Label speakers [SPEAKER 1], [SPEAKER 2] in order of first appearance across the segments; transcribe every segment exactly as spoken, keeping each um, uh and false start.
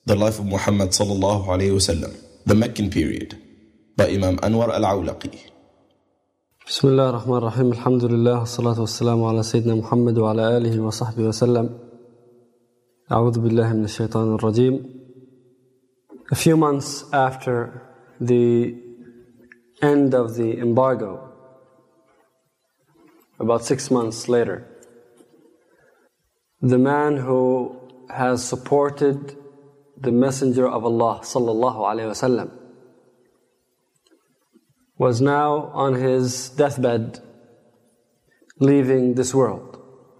[SPEAKER 1] The Life of Muhammad sallallahu alayhi wasallam, the Meccan period, by Imam Anwar al-Awlaqi.
[SPEAKER 2] بسم الله الرحمن الرحيم الحمد لله والصلاة والسلام على سيدنا محمد وعلى آله وصحبه وسلم. أعوذ بالله من الشيطان الرجيم. A few months after the end of the embargo, about six months later, the man who has supported the Messenger of Allah sallallahu alaihi wasallam was now on his deathbed, leaving this world.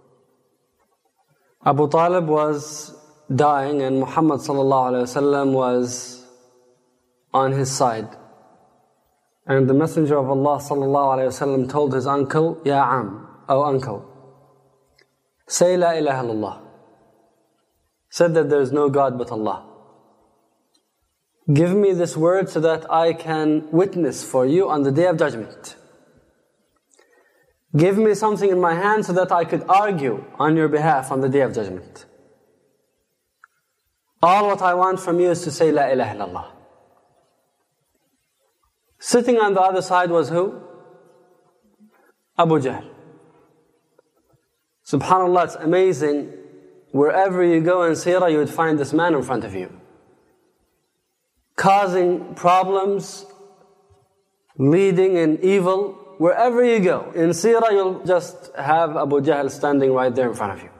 [SPEAKER 2] Abu Talib was dying and Muhammad sallallahu alaihi wasallam was on his side. And the Messenger of Allah sallallahu alaihi wasallam told his uncle, Ya Am, O uncle, say La ilaha illallah. Said that there is no God but Allah. Give me this word so that I can witness for you on the Day of Judgment. Give me something in my hand so that I could argue on your behalf on the Day of Judgment. All what I want from you is to say La ilaha illallah. Sitting on the other side was who? Abu Jahl. SubhanAllah, it's amazing. Wherever you go in Seerah, you would find this man in front of you, causing problems, leading in evil. Wherever you go in Seerah, you'll just have Abu Jahl standing right there in front of you.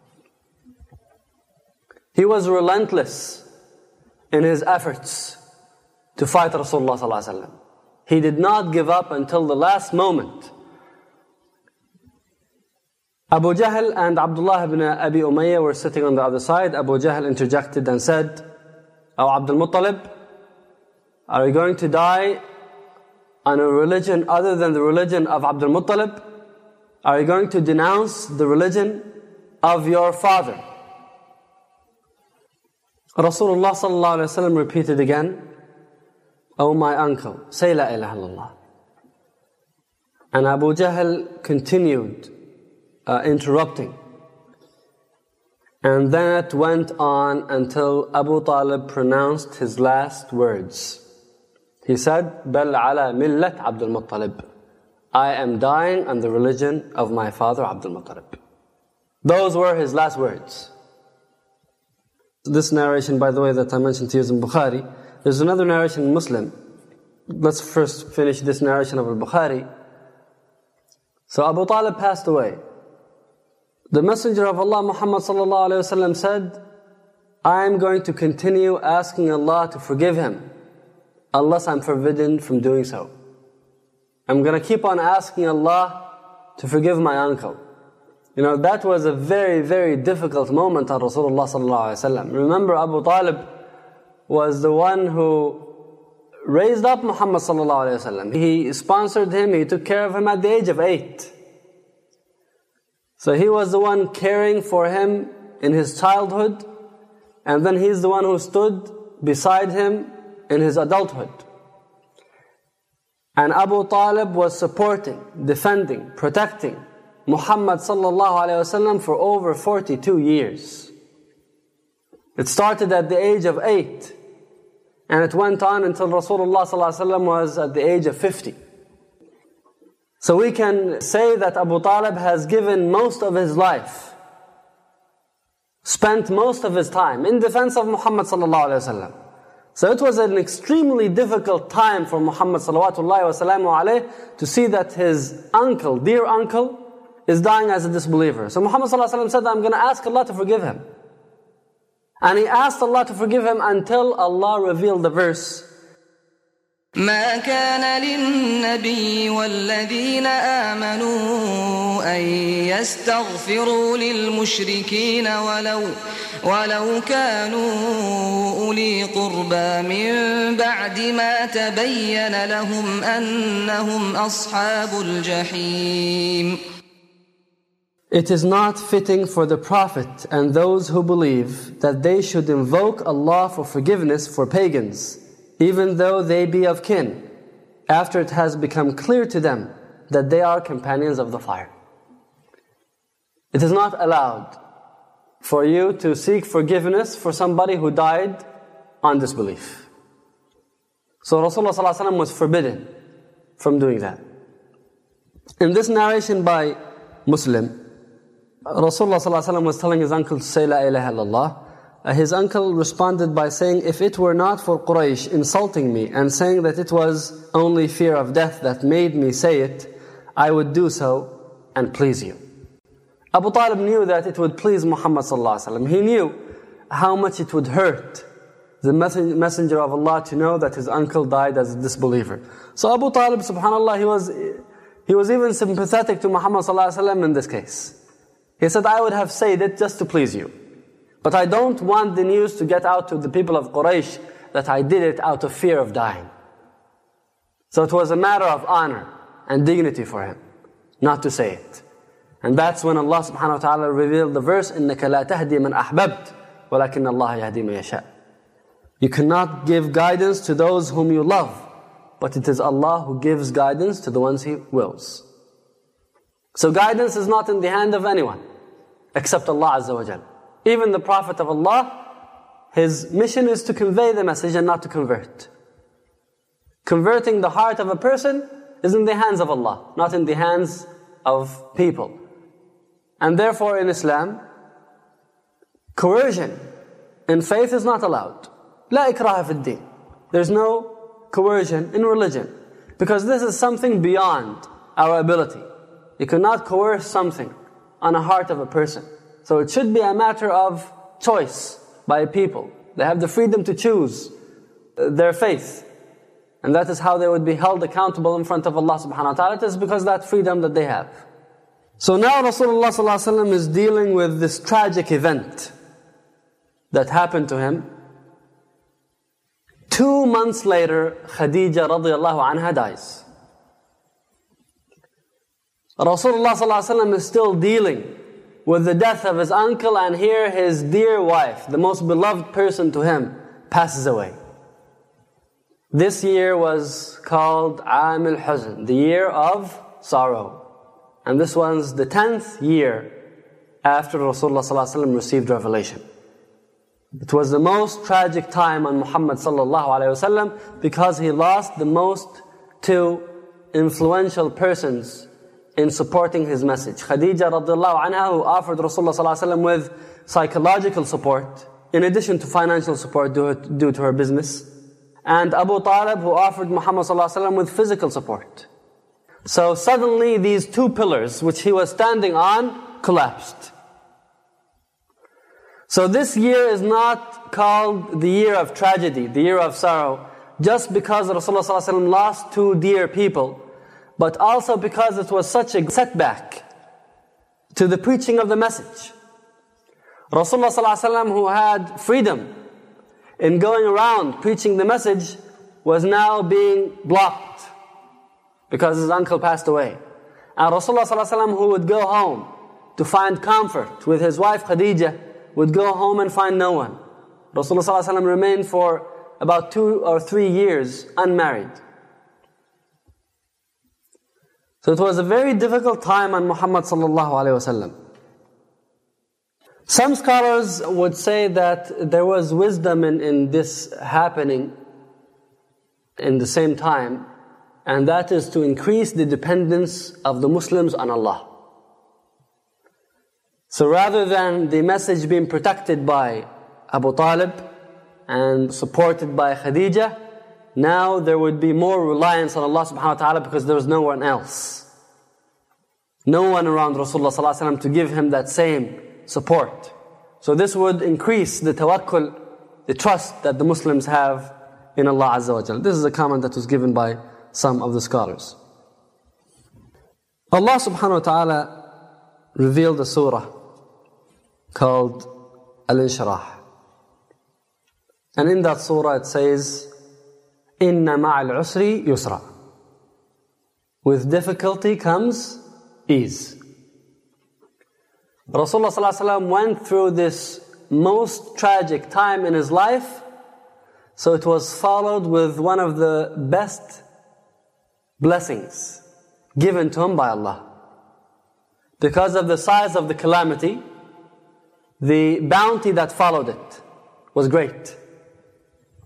[SPEAKER 2] He was relentless in his efforts to fight Rasulullah sallallahu alaihi wasallam. He did not give up until the last moment. Abu Jahl and Abdullah ibn Abi Umayyah were sitting on the other side. Abu Jahl interjected and said, "O Abdul Muttalib, are you going to die on a religion other than the religion of Abdul Muttalib? Are you going to denounce the religion of your father?" Rasulullah sallallahu alaihi wasallam repeated again, "O my uncle, say La ilaha illallah." And Abu Jahl continued uh, interrupting. And then it went on until Abu Talib pronounced his last words. He said, "Bal ala millat Abdul Muttalib." I am dying on the religion of my father Abdul Muttalib. Those were his last words. This narration, by the way, that I mentioned to you is in Bukhari. There's another narration in Muslim. Let's first finish this narration of al-Bukhari. So Abu Talib passed away. The Messenger of Allah Muhammad sallallahu alaihi wasallam said, I am going to continue asking Allah to forgive him, unless I'm forbidden from doing so. I'm going to keep on asking Allah to forgive my uncle. You know, that was a very, very difficult moment on Rasulullah sallallahu alaihi wasallam. Remember, Abu Talib was the one who raised up Muhammad sallallahu alaihi wasallam. He sponsored him, he took care of him at the age of eight. So he was the one caring for him in his childhood, and then he's the one who stood beside him in his adulthood. And Abu Talib was supporting, defending, protecting Muhammad sallallahu alaihi wasallam for over forty-two years. It started at the age of eight, and it went on until Rasulullah sallallahu alaihi wasallam was at the age of fifty. So we can say that Abu Talib has given most of his life, spent most of his time in defense of Muhammad sallallahu alaihi wasallam. So it was an extremely difficult time for Muhammad sallallahu alaihi wasallam to see that his uncle, dear uncle, is dying as a disbeliever. So Muhammad sallallahu alaihi wasallam said, I'm going to ask Allah to forgive him. And he asked Allah to forgive him until Allah revealed the verse,
[SPEAKER 3] ما كان للنبي والذين آمنوا أن يستغفروا للمشركين ولو ولو كانوا أولي قربى من بعد ما تبين لهم أنهم أصحاب الجحيم.
[SPEAKER 2] It is not fitting for the Prophet and those who believe that they should invoke Allah for forgiveness for pagans, even though they be of kin, after it has become clear to them that they are companions of the fire. It is not allowed for you to seek forgiveness for somebody who died on disbelief. So Rasulullah sallallahu alaihi wasallam was forbidden from doing that. In this narration by Muslim, Rasulullah sallallahu alaihi wasallam was telling his uncle to say La ilaha illallah. Uh, his uncle responded by saying, if it were not for Quraysh insulting me and saying that it was only fear of death that made me say it, I would do so and please you. Abu Talib knew that it would please Muhammad sallallahu alaihi wasallam. He knew how much it would hurt the messenger of Allah to know that his uncle died as a disbeliever. So Abu Talib, subhanallah, he was, he was even sympathetic to Muhammad sallallahu alaihi wasallam in this case. He said, I would have said it just to please you. But I don't want the news to get out to the people of Quraysh that I did it out of fear of dying. So it was a matter of honor and dignity for him not to say it. And that's when Allah subhanahu wa ta'ala revealed the verse, إِنَّكَ لَا تَهْدِي مَنْ أَحْبَبْتَ وَلَكِنَّ اللَّهَ يَهْدِي مَن يَشَاءُ. You cannot give guidance to those whom you love, but it is Allah who gives guidance to the ones He wills. So guidance is not in the hand of anyone except Allah Azza wa Jal. Even the Prophet of Allah, his mission is to convey the message and not to convert. Converting the heart of a person is in the hands of Allah, not in the hands of people. And therefore in Islam, coercion in faith is not allowed. لا إكراه في الدين. There's no coercion in religion, because this is something beyond our ability. You cannot coerce something on a heart of a person. So it should be a matter of choice by people. They have the freedom to choose their faith. And that is how they would be held accountable in front of Allah subhanahu wa ta'ala. It is because of that freedom that they have. So now Rasulullah sallallahu alaihi wasallam is dealing with this tragic event that happened to him. Two months later, Khadija radiallahu anha dies. Rasulullah sallallahu alaihi wasallam is still dealing with the death of his uncle, and here his dear wife, the most beloved person to him, passes away. This year was called Aam al-Huzn, the year of sorrow. And this was the tenth year after Rasulullah sallallahu alaihi wasallam received revelation. It was the most tragic time on Muhammad sallallahu alaihi wasallam because he lost the most two influential persons in supporting his message. Khadija radiallahu anha, who offered Rasulullah sallallahu alaihi wasallam with psychological support, in addition to financial support due, due to her business. And Abu Talib, who offered Muhammad sallallahu alaihi wasallam with physical support. So suddenly these two pillars which he was standing on collapsed. So this year is not called the year of tragedy, the year of sorrow, just because Rasulullah sallallahu alaihi wasallam lost two dear people, but also because it was such a setback to the preaching of the message. Rasulullah sallallahu alaihi wasallam, who had freedom in going around preaching the message, was now being blocked because his uncle passed away. And Rasulullah sallallahu alaihi wasallam, who would go home to find comfort with his wife Khadija, would go home and find no one. Rasulullah sallallahu alaihi wasallam remained for about two or three years unmarried. So it was a very difficult time on Muhammad sallallahu alaihi wasallam. Some scholars would say that there was wisdom in, in this happening in the same time, and that is to increase the dependence of the Muslims on Allah. So rather than the message being protected by Abu Talib and supported by Khadija, now there would be more reliance on Allah subhanahu wa ta'ala because there was no one else. No one around Rasulullah sallallahu alaihi wasallam to give him that same support. So this would increase the tawakkul, the trust that the Muslims have in Allah Azza wa Jal. This is a comment that was given by some of the scholars. Allah subhanahu wa ta'ala revealed a surah called Al-Inshirah. And in that surah it says, Inna ma'al usri yusra. With difficulty comes ease. Rasulullah sallallahu alaihi wasallam went through this most tragic time in his life, so it was followed with one of the best blessings given to him by Allah. Because of the size of the calamity, the bounty that followed it was great.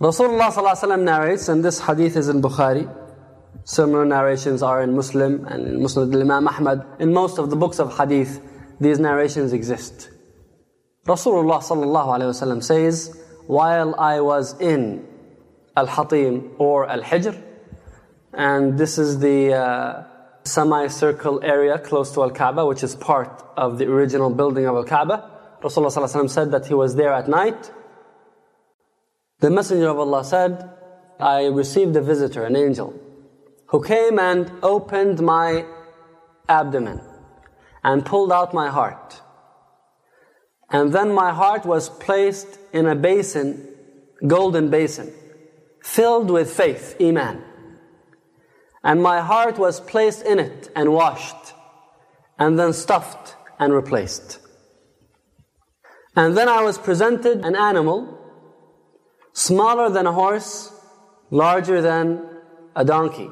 [SPEAKER 2] Rasulullah sallallahu alaihi wasallam narrates, and this hadith is in Bukhari. Similar narrations are in Muslim and in Musnad al-Imam Ahmad. In most of the books of hadith, these narrations exist. Rasulullah sallallahu alaihi wasallam says, while I was in Al-Hatim or Al-Hijr, and this is the uh, semicircle area close to Al-Kaaba, which is part of the original building of Al-Kaaba. Rasulullah sallallahu alaihi wasallam said that he was there at night. The Messenger of Allah said, I received a visitor, an angel, who came and opened my abdomen and pulled out my heart. And then my heart was placed in a basin, golden basin, filled with faith, iman. And my heart was placed in it and washed, and then stuffed and replaced. And then I was presented an animal, smaller than a horse, larger than a donkey.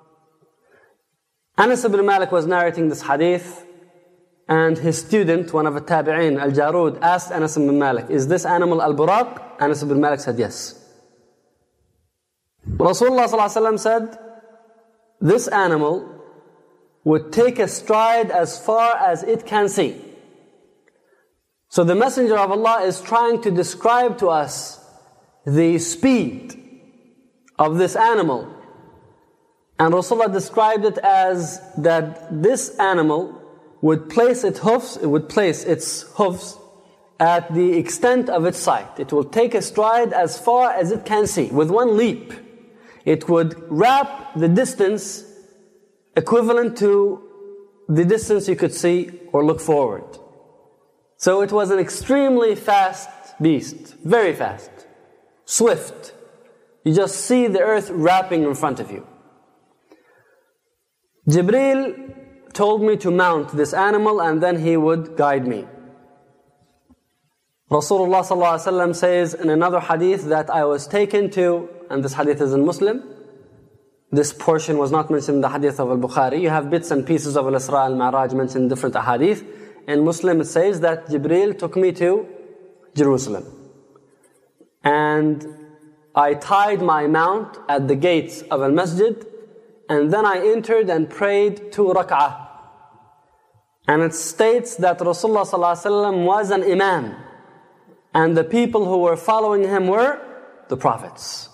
[SPEAKER 2] Anas ibn Malik was narrating this hadith, and his student, one of the tabi'in, Al-Jarud, asked Anas ibn Malik, is this animal Al-Buraq? Anas ibn Malik said yes. Rasulullah sallallahu alaihi wasallam said, this animal would take a stride as far as it can see. So the Messenger of Allah is trying to describe to us the speed of this animal. And Rasulullah described it as that this animal would place its hoofs, it would place its hoofs at the extent of its sight. It will take a stride as far as it can see. With one leap, it would wrap the distance equivalent to the distance you could see or look forward. So it was an extremely fast beast, very fast, swift. You just see the earth wrapping in front of you. Jibreel told me to mount this animal and then he would guide me. Rasulullah sallallahu alaihi wasallam says in another hadith that I was taken to, and this hadith is in Muslim, this portion was not mentioned in the hadith of Al-Bukhari. You have bits and pieces of Al-Isra al-Mi'raj mentioned in different hadith. In Muslim it says that Jibreel took me to Jerusalem. And I tied my mount at the gates of Al-Masjid, and then I entered and prayed two rak'ah. And it states that Rasulullah sallallahu alaihi wasallam was an imam, and the people who were following him were the prophets.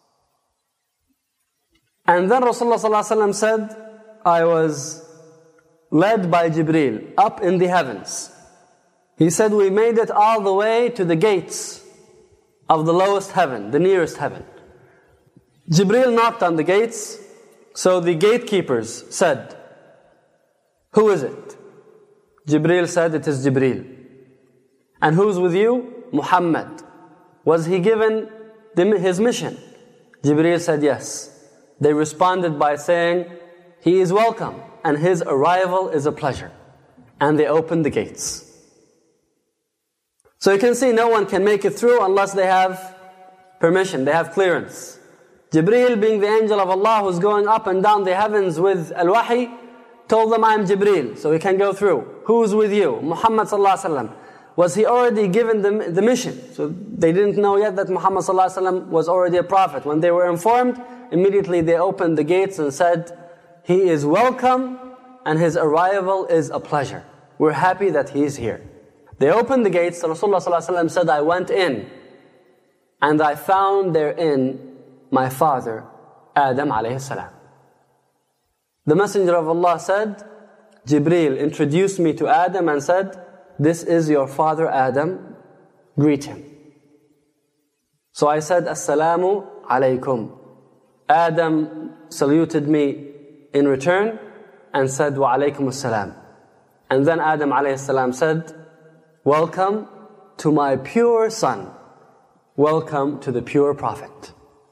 [SPEAKER 2] And then Rasulullah sallallahu alaihi wasallam said, I was led by Jibreel up in the heavens. He said, we made it all the way to the gates of the lowest heaven, the nearest heaven. Jibreel knocked on the gates, so the gatekeepers said, who is it? Jibreel said, it is Jibreel. And who's with you? Muhammad. Was he given the, his mission? Jibreel said yes. They responded by saying, he is welcome and his arrival is a pleasure. And they opened the gates. So you can see no one can make it through unless they have permission, they have clearance. Jibreel, being the angel of Allah who's going up and down the heavens with al-wahi, told them, I am Jibreel, so he can go through. Who's with you? Muhammad sallallahu alaihi wasallam. Was he already given the, the mission? So they didn't know yet that Muhammad sallallahu alaihi wasallam was already a prophet. When they were informed, immediately they opened the gates and said, he is welcome and his arrival is a pleasure. We're happy that he is here. They opened the gates. Rasulullah sallallahu alaihi wasallam said, I went in and I found therein my father, Adam alayhi salam. The Messenger of Allah said, Jibreel introduced me to Adam and said, this is your father Adam, greet him. So I said, Assalamu alaykum. Adam saluted me in return and said, Wa alaykum assalam. And then Adam alayhi salam said, welcome to my pure son. Welcome to the pure prophet.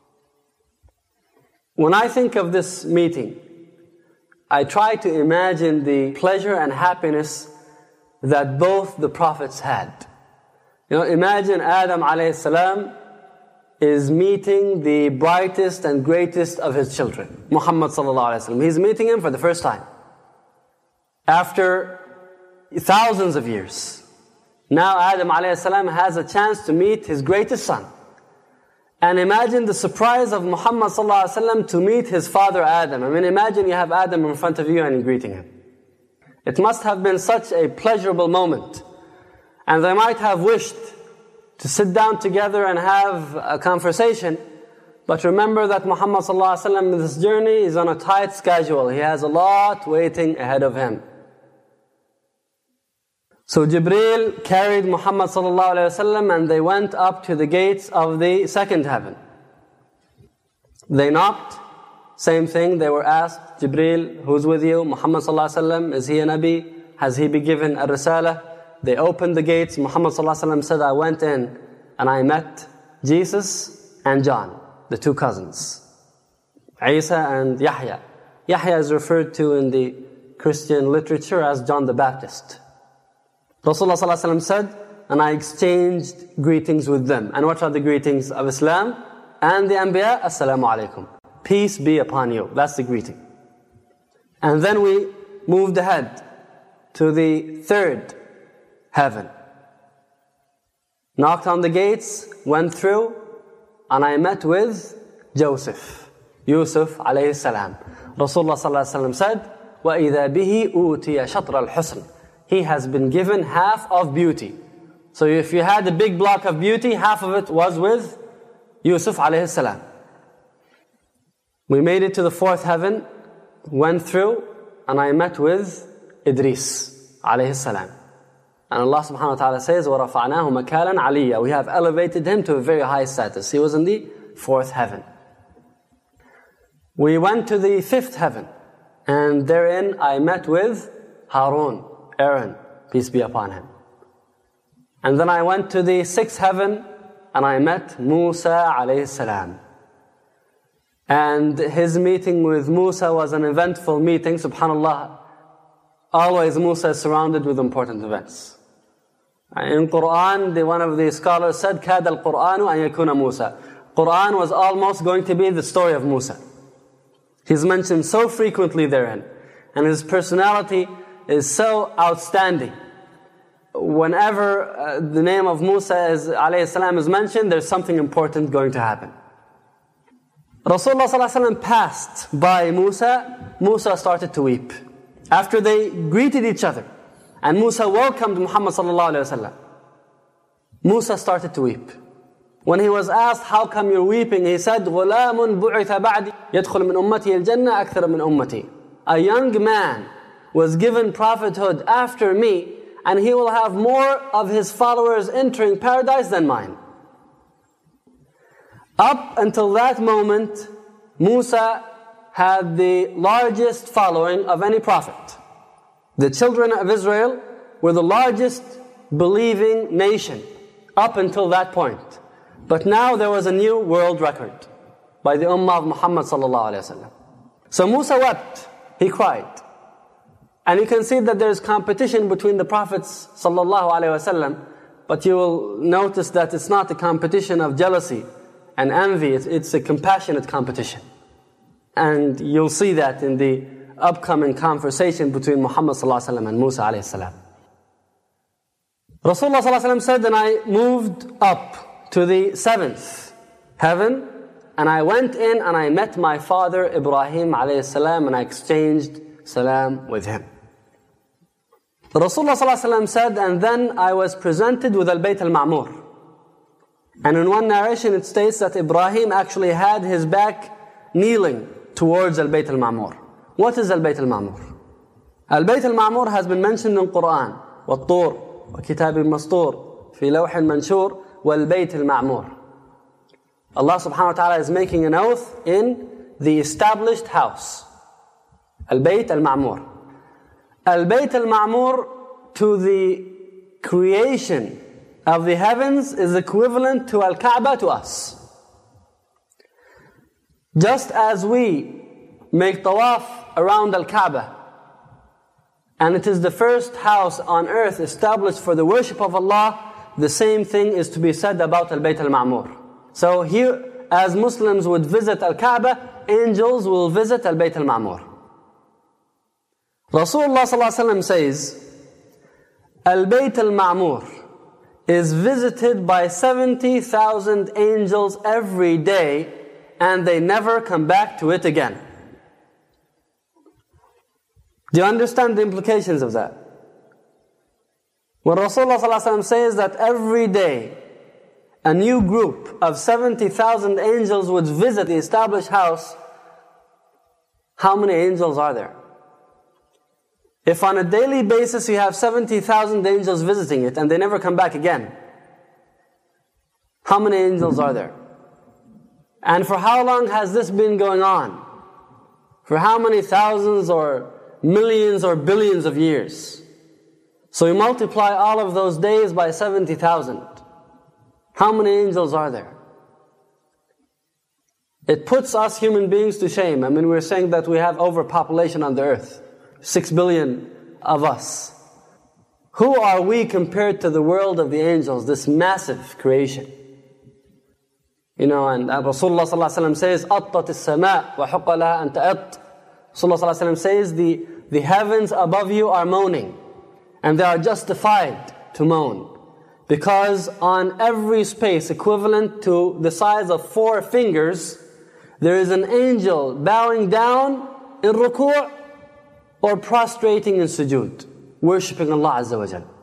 [SPEAKER 2] When I think of this meeting, I try to imagine the pleasure and happiness that both the prophets had. You know, imagine Adam alayhi salam is meeting the brightest and greatest of his children, Muhammad sallallahu alaihi wasallam. He's meeting him for the first time. After thousands of years. Now Adam alayhi salam has a chance to meet his greatest son. And imagine the surprise of Muhammad sallallahu alaihi wasallam to meet his father Adam. I mean, imagine you have Adam in front of you and you're greeting him. It must have been such a pleasurable moment. And they might have wished to sit down together and have a conversation. But remember that Muhammad sallallahu alaihi wasallam in this journey is on a tight schedule. He has a lot waiting ahead of him. So Jibreel carried Muhammad sallallahu alaihi wasallam and they went up to the gates of the second heaven. They knocked, same thing, they were asked, Jibreel, who's with you? Muhammad sallallahu alaihi wasallam, is he a Nabi? Has he been given a Risala? They opened the gates. Muhammad sallallahu alaihi wasallam said, I went in and I met Jesus and John, the two cousins, Isa and Yahya. Yahya is referred to in the Christian literature as John the Baptist. Rasulullah sallallahu alaihi wasallam said, and I exchanged greetings with them. And what are the greetings of Islam and the Anbiya? Assalamu alaikum. Peace be upon you. That's the greeting. And then we moved ahead to the third heaven. Knocked on the gates, went through, and I met with Joseph, Yusuf alayhi salam. Rasulullah sallallahu alaihi wasallam said, وَإِذَا بِهِ أُوتِيَ شَطْرَ الْحُسْنِ. He has been given half of beauty. So if you had a big block of beauty, half of it was with Yusuf alayhi salam. We made it to the fourth heaven, went through, and I met with Idris alayhi salam. And Allah subhanahu wa ta'ala says, وَرَفَعْنَاهُ مَكَالًا عَلِيًّا. We have elevated him to a very high status. He was in the fourth heaven. We went to the fifth heaven, and therein I met with Harun, Aaron, peace be upon him. And then I went to the sixth heaven and I met Musa alayhi salam. And his meeting with Musa was an eventful meeting, subhanallah. Always Musa is surrounded with important events. In Quran, the, one of the scholars said, كَادَ الْقُرْآنُ أَن يَكُونَ مُوسَى. Quran was almost going to be the story of Musa. He's mentioned so frequently therein. And his personality is so outstanding. Whenever uh, the name of Musa is, alayhi salam is mentioned, there's something important going to happen. Rasulullah sallallahu alaihi wasallam passed by Musa. Musa started to weep. After they greeted each other, and Musa welcomed Muhammad sallallahu alaihi wasallam, Musa started to weep. When he was asked, how come you're weeping? He said, غُلَامٌ بُعِثَ بَعْدِ يَدْخُلُ مِنْ أُمَّتِهِ الْجَنَّةِ أَكْثَرَ مِنْ أُمَّتِهِ. A young man was given prophethood after me, and he will have more of his followers entering paradise than mine. Up until that moment, Musa had the largest following of any prophet. The children of Israel were the largest believing nation up until that point. But now there was a new world record by the Ummah of Muhammad sallallahu alaihi wasallam. So Musa wept, he cried. And you can see that there is competition between the prophets sallallahu alaihi wasallam, but you will notice that it's not a competition of jealousy and envy, it's, it's a compassionate competition. And you'll see that in the upcoming conversation between Muhammad sallallahu alaihi wasallam and Musa alayhi salam. Rasulullah sallallahu alaihi wasallam said, and I moved up to the seventh heaven, and I went in and I met my father Ibrahim alayhi salam, and I exchanged salam with him. Rasulullah sallallahu alaihi wasallam said, and then I was presented with Al-Bayt Al-Ma'mur. And in one narration it states that Ibrahim actually had his back kneeling towards Al-Bayt Al-Ma'mur. What is Al-Bayt Al-Ma'mur? Al-Bayt Al-Ma'mur has been mentioned in Quran. وَالطُّورِ وَكِتَابٍ مَسْطُورٍ فِي لَوْحٍ مَنْشُورٍ وَالْبَيْتِ الْمَعْمُورِ. Allah subhanahu wa ta'ala is making an oath in the established house. Al-Bayt Al-Ma'mur. Al-Bayt Al-Ma'mur, to the creation of the heavens, is equivalent to Al-Kaaba to us. Just as we make tawaf around Al-Kaaba, and it is the first house on earth established for the worship of Allah, the same thing is to be said about Al-Bayt Al-Ma'mur. So here, as Muslims would visit Al-Kaaba, angels will visit Al-Bayt Al-Ma'mur. Rasulullah sallallahu alaihi wasallam says, Al-Bayt Al-Ma'mur is visited by seventy thousand angels every day, and they never come back to it again. Do you understand the implications of that? When Rasulullah ﷺ says that every day a new group of seventy thousand angels would visit the established house, how many angels are there? If on a daily basis you have seventy thousand angels visiting it and they never come back again, how many angels are there? And for how long has this been going on? For how many thousands or millions or billions of years? So you multiply all of those days by seventy thousand. How many angels are there? It puts us human beings to shame. I mean, we're saying that we have overpopulation on the earth. Six billion of us. Who are we compared to the world of the angels, this massive creation? You know, and Rasulullah sallallahu alaihi wasallam says, "Attat as-sama' wa haqqa laha an ta'at." Rasulullah sallallahu alaihi wasallam says, the, the heavens above you are moaning, and they are justified to moan. Because on every space equivalent to the size of four fingers, there is an angel bowing down in ruku' or prostrating in sujood, worshipping Allah Azza wa Jal.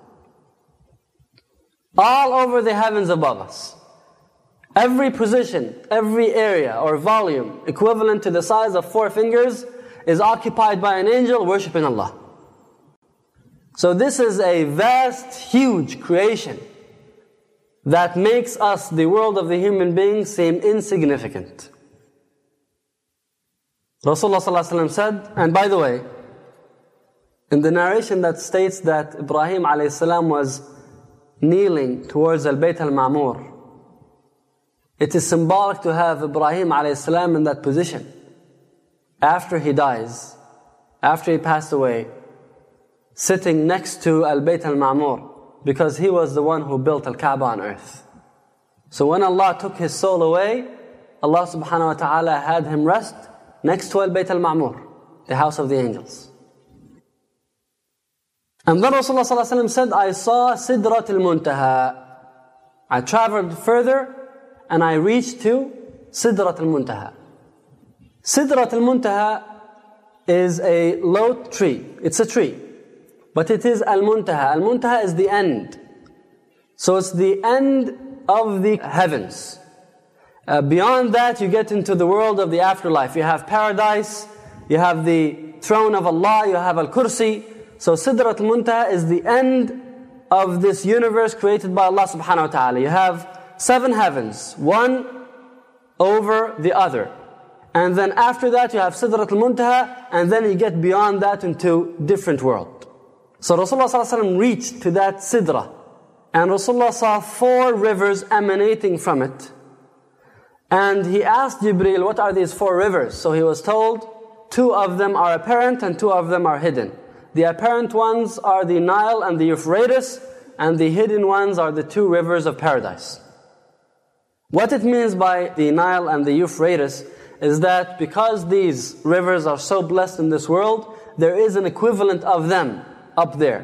[SPEAKER 2] All over the heavens above us. Every position, every area or volume equivalent to the size of four fingers is occupied by an angel worshipping Allah. So this is a vast, huge creation that makes us, the world of the human beings, seem insignificant. Rasulullah sallallahu alaihi wasallam said, and by the way, in the narration that states that Ibrahim alayhi salam was kneeling towards Al-Bayt Al-Ma'mur, it is symbolic to have Ibrahim alayhi salam in that position. After he dies, after he passed away, sitting next to Al-Bayt Al-Ma'mur, because he was the one who built Al-Kaaba on earth. So when Allah took his soul away, Allah subhanahu wa ta'ala had him rest next to Al-Bayt Al-Ma'mur, the house of the angels. And then Rasulullah sallallahu alaihi wasallam said, I saw Sidrat al-Muntaha. I traveled further and I reached to Sidrat al-Muntaha. Sidrat al-Muntaha is a low tree. It's a tree. But it is al-Muntaha. Al-Muntaha is the end. So it's the end of the heavens. Uh, beyond that, you get into the world of the afterlife. You have paradise, you have the throne of Allah, you have Al-Kursi. So Sidrat al-Muntaha is the end of this universe created by Allah subhanahu wa ta'ala. You have seven heavens, one over the other. And then after that, you have Sidrat al-Muntaha, and then you get beyond that into different world. So Rasulullah sallallahu alaihi wasallam reached to that Sidra, and Rasulullah saw four rivers emanating from it. And he asked Jibreel, what are these four rivers? So he was told, two of them are apparent and two of them are hidden. The apparent ones are the Nile and the Euphrates, and the hidden ones are the two rivers of paradise. What it means by the Nile and the Euphrates is that because these rivers are so blessed in this world, there is an equivalent of them up there.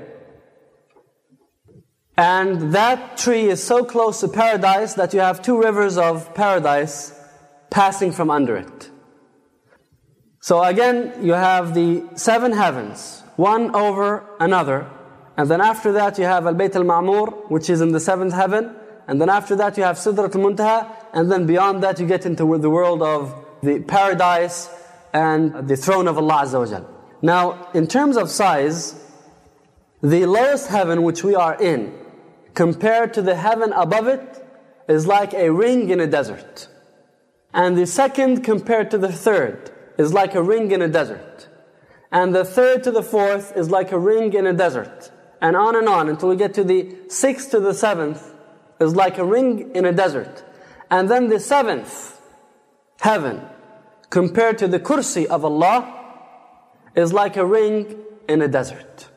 [SPEAKER 2] And that tree is so close to paradise that you have two rivers of paradise passing from under it. So again, you have the seven heavens, one over another. And then after that you have Al-Bayt Al-Ma'mur, which is in the seventh heaven. And then after that you have Sidrat Al-Muntaha. And then beyond that you get into the world of the paradise and the throne of Allah Azza wa Jal. Now, in terms of size, the lowest heaven which we are in, compared to the heaven above it, is like a ring in a desert. And the second compared to the third is like a ring in a desert. And the third to the fourth is like a ring in a desert. And on and on until we get to the sixth to the seventh is like a ring in a desert. And then the seventh heaven compared to the kursi of Allah is like a ring in a desert.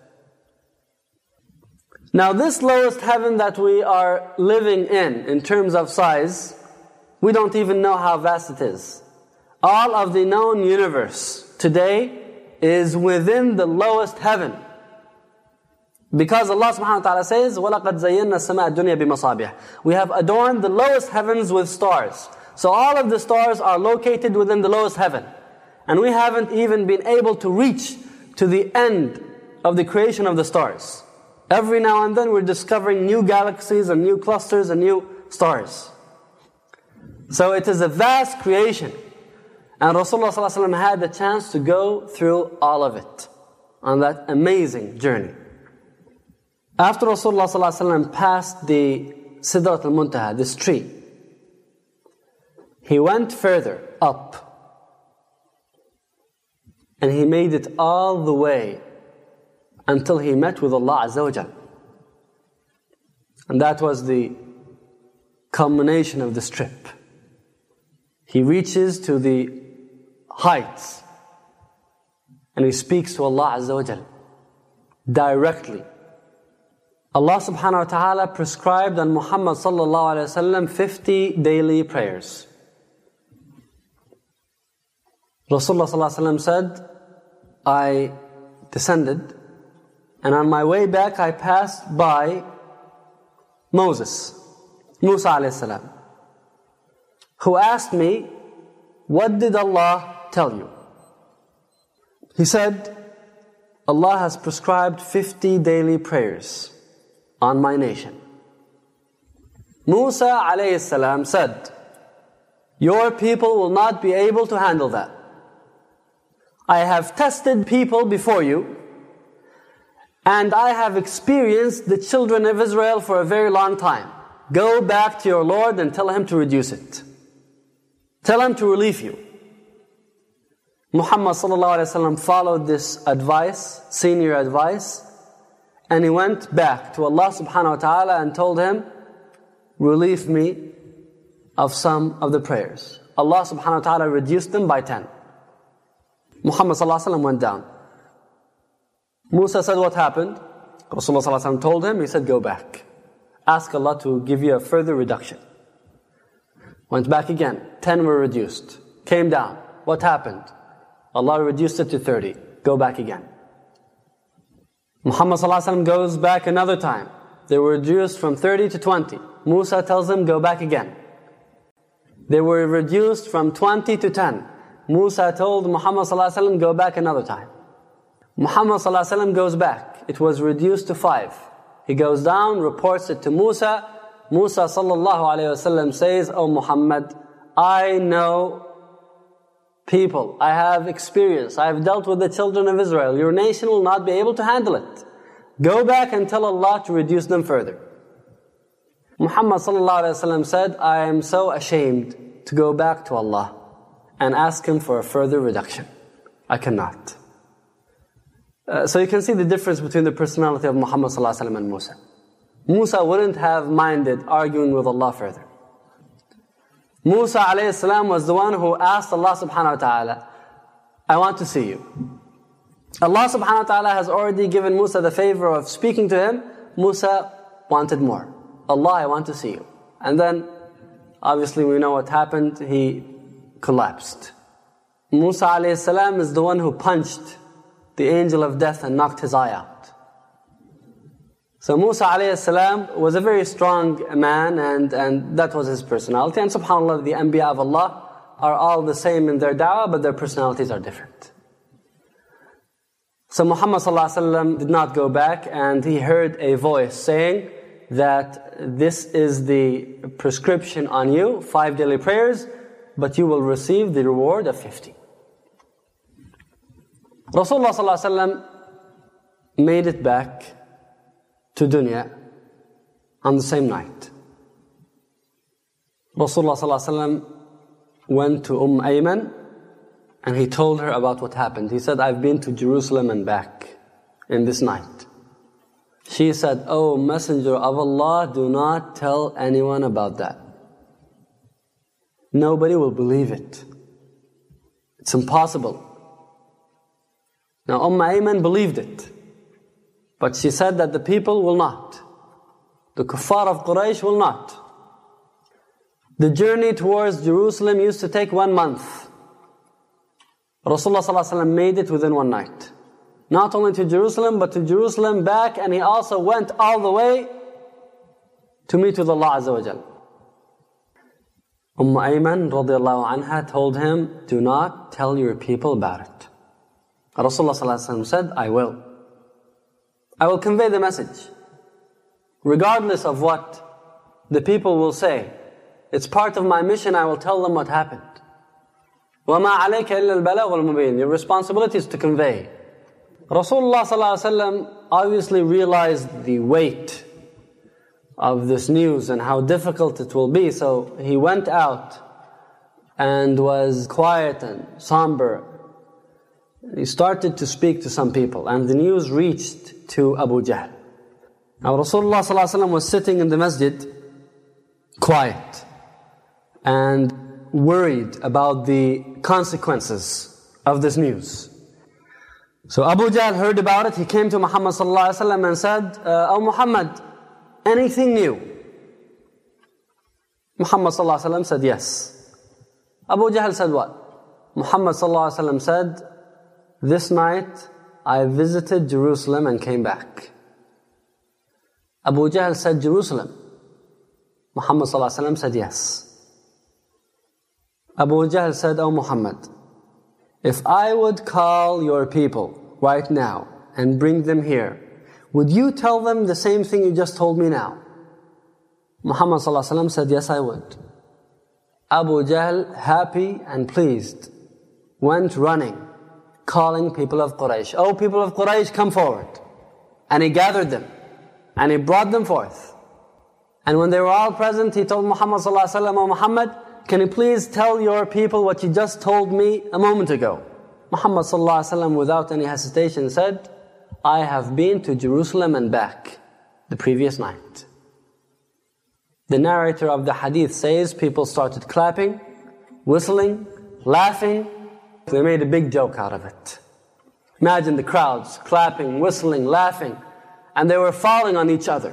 [SPEAKER 2] Now this lowest heaven that we are living in, in terms of size, we don't even know how vast it is. All of the known universe today is within the lowest heaven. Because Allah subhanahu wa ta'ala says, وَلَقَدْ زَيَّنَّا السَّمَاءَ الدُّنْيَا بِمَصَابِيحَ. We have adorned the lowest heavens with stars. So all of the stars are located within the lowest heaven. And we haven't even been able to reach to the end of the creation of the stars. Every now and then we're discovering new galaxies and new clusters and new stars. So it is a vast creation. And Rasulullah sallallahu alaihi wasallam had the chance to go through all of it on that amazing journey. After Rasulullah sallallahu alaihi wasallam passed the Sidrat al-Muntaha, this tree, he went further up. And he made it all the way until he met with Allah Azza wa Jal. And that was the culmination of this trip. He reaches to the heights and he speaks to Allah Azza wa Jal directly. Allah subhanahu wa ta'ala prescribed on Muhammad sallallahu alayhi wa sallam fifty daily prayers. Rasulullah sallallahu alayhi wa sallam said, I descended and on my way back I passed by Moses, Musa alayhi salam, who asked me, what did Allah tell you? He said, Allah has prescribed fifty daily prayers on my nation. Musa alayhi salam said, your people will not be able to handle that. I have tested people before you, and I have experienced the children of Israel for a very long time. Go back to your Lord and tell Him to reduce it. Tell Him to relieve you. Muhammad sallallahu alaihi wasallam followed this advice, senior advice, and he went back to Allah subhanahu wa ta'ala and told Him, relieve me of some of the prayers. Allah subhanahu wa ta'ala reduced them by ten. Muhammad sallallahu alaihi wasallam went down. Musa said, what happened? Rasulullah sallallahu alaihi wasallam told him, he said, go back. Ask Allah to give you a further reduction. Went back again. Ten were reduced. Came down. What happened? Allah reduced it to thirty. Go back again. Muhammad sallallahu alaihi wasallam goes back another time. They were reduced from thirty to twenty. Musa tells him, go back again. They were reduced from twenty to ten. Musa told Muhammad sallallahu alaihi wasallam, go back another time. Muhammad sallallahu alaihi wasallam goes back. It was reduced to five. He goes down, reports it to Musa. Musa sallallahu alaihi wasallam says, oh Muhammad, I know people, I have experience, I have dealt with the children of Israel. Your nation will not be able to handle it. Go back and tell Allah to reduce them further. Muhammad sallallahu alaihi wasallam said, I am so ashamed to go back to Allah and ask Him for a further reduction. I cannot. Uh, so you can see the difference between the personality of Muhammad sallallahu alaihi wasallam and Musa. Musa wouldn't have minded arguing with Allah further. Musa alayhi salam was the one who asked Allah subhanahu wa ta'ala, I want to see you. Allah subhanahu wa ta'ala has already given Musa the favor of speaking to him. Musa wanted more. Allah, I want to see you. And then, obviously we know what happened. He collapsed. Musa alayhi salam is the one who punched the angel of death and knocked his eye out. So Musa alayhi salam was a very strong man, and, and that was his personality. And subhanAllah, the Anbiya of Allah are all the same in their da'wah, but their personalities are different. So Muhammad sallallahu alaihi wasallam did not go back, and he heard a voice saying that this is the prescription on you, five daily prayers, but you will receive the reward of fifty. Rasulullah sallallahu alaihi wasallam made it back to dunya on the same night. Rasulullah sallallahu alaihi wasallam went to Umm Ayman and he told her about what happened. He said, I've been to Jerusalem and back in this night. She said, oh Messenger of Allah, do not tell anyone about that. Nobody will believe it. It's impossible. Now Umm Ayman believed it, but she said that the people will not. The kuffar of Quraysh will not. The journey towards Jerusalem used to take one month. Rasulullah sallallahu alaihi wasallam made it within one night. Not only to Jerusalem, but to Jerusalem back, and he also went all the way to meet with Allah Azza wa Jal. Umm Ayman radiallahu anha told him, do not tell your people about it. Rasulullah sallallahu alaihi wasallam said, I will. I will convey the message. Regardless of what the people will say. It's part of my mission, I will tell them what happened. وَمَا عَلَيْكَ إِلَّا الْبَلَاغُ الْمُبِينُ. Your responsibility is to convey. Rasulullah sallallahu alaihi wasallam obviously realized the weight of this news and how difficult it will be. So he went out and was quiet and somber. He started to speak to some people, and the news reached to Abu Jahl. Now Rasulullah sallallahu alaihi wasallam was sitting in the masjid, quiet and worried about the consequences of this news. So Abu Jahl heard about it. He came to Muhammad sallallahu alaihi wasallam and said, uh, "Oh Muhammad, anything new?" Muhammad sallallahu alaihi wasallam said, "Yes." Abu Jahl said what? Muhammad sallallahu alaihi wasallam said, "This night I visited Jerusalem and came back." Abu Jahl said, "Jerusalem?" Muhammad sallallahu alaihi wasallam said, "Yes." Abu Jahl said, "Oh Muhammad, if I would call your people right now and bring them here, would you tell them the same thing you just told me now?" Muhammad sallallahu alaihi wasallam said, "Yes, I would." Abu Jahl, happy and pleased, went running, calling people of Quraysh. "Oh people of Quraysh, come forward." And he gathered them, and he brought them forth. And when they were all present, he told Muhammad sallallahu alaihi wasallam, "Oh Muhammad, can you please tell your people what you just told me a moment ago?" Muhammad sallallahu alaihi wasallam, without any hesitation, said, "I have been to Jerusalem and back the previous night." The narrator of the hadith says people started clapping, whistling, laughing. They made a big joke out of it. Imagine the crowds clapping, whistling, laughing, and they were falling on each other.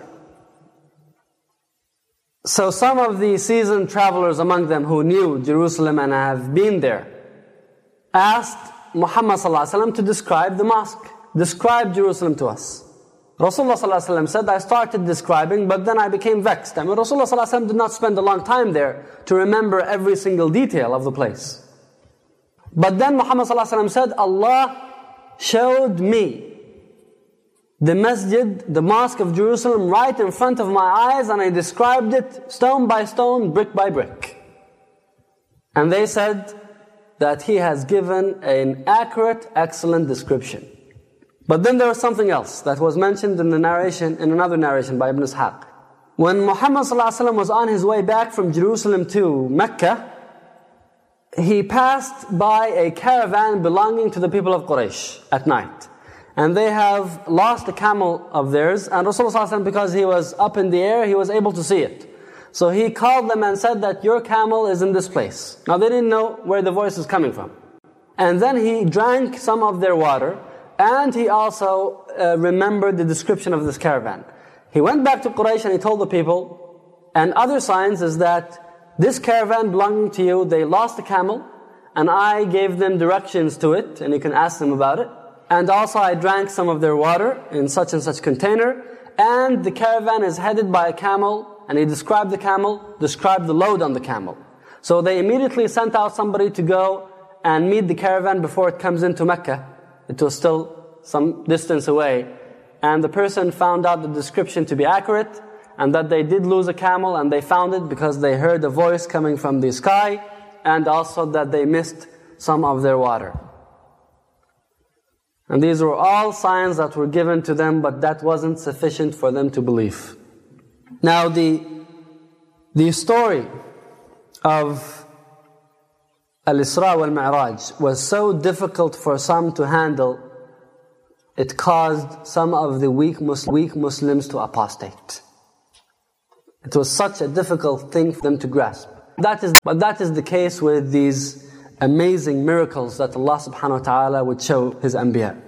[SPEAKER 2] So some of the seasoned travelers among them who knew Jerusalem and have been there asked Muhammad sallallahu alaihi wasallam to describe the mosque. Describe Jerusalem to us. Rasulullah sallallahu alaihi wasallam said, "I started describing, but then I became vexed." I mean, Rasulullah sallallahu alaihi wasallam did not spend a long time there to remember every single detail of the place. But then Muhammad sallallahu alaihi wasallam said, "Allah showed me the masjid, the mosque of Jerusalem right in front of my eyes, and I described it stone by stone, brick by brick." And they said that he has given an accurate, excellent description. But then there was something else that was mentioned in the narration, in another narration by Ibn Ishaq. When Muhammad sallallahu alaihi wasallam was on his way back from Jerusalem to Mecca, he passed by a caravan belonging to the people of Quraysh at night. And they have lost a camel of theirs, and Rasulullah sallallahu alaihi wasallam, because he was up in the air, he was able to see it. So he called them and said that your camel is in this place. Now they didn't know where the voice is coming from. And then he drank some of their water, and he also uh, remembered the description of this caravan. He went back to Quraysh and he told the people, and other signs is that this caravan belonging to you, they lost a camel, and I gave them directions to it, and you can ask them about it. And also I drank some of their water in such and such container, and the caravan is headed by a camel, and he described the camel, described the load on the camel. So they immediately sent out somebody to go and meet the caravan before it comes into Mecca. It was still some distance away. And the person found out the description to be accurate, and that they did lose a camel, and they found it because they heard a voice coming from the sky, and also that they missed some of their water. And these were all signs that were given to them, but that wasn't sufficient for them to believe. Now the, the story of Al-Isra wal-Mi'raj was so difficult for some to handle, it caused some of the weak, Muslim, weak Muslims to apostate. It was such a difficult thing for them to grasp. That is, but that is the case with these amazing miracles that Allah subhanahu wa ta'ala would show His Anbiya.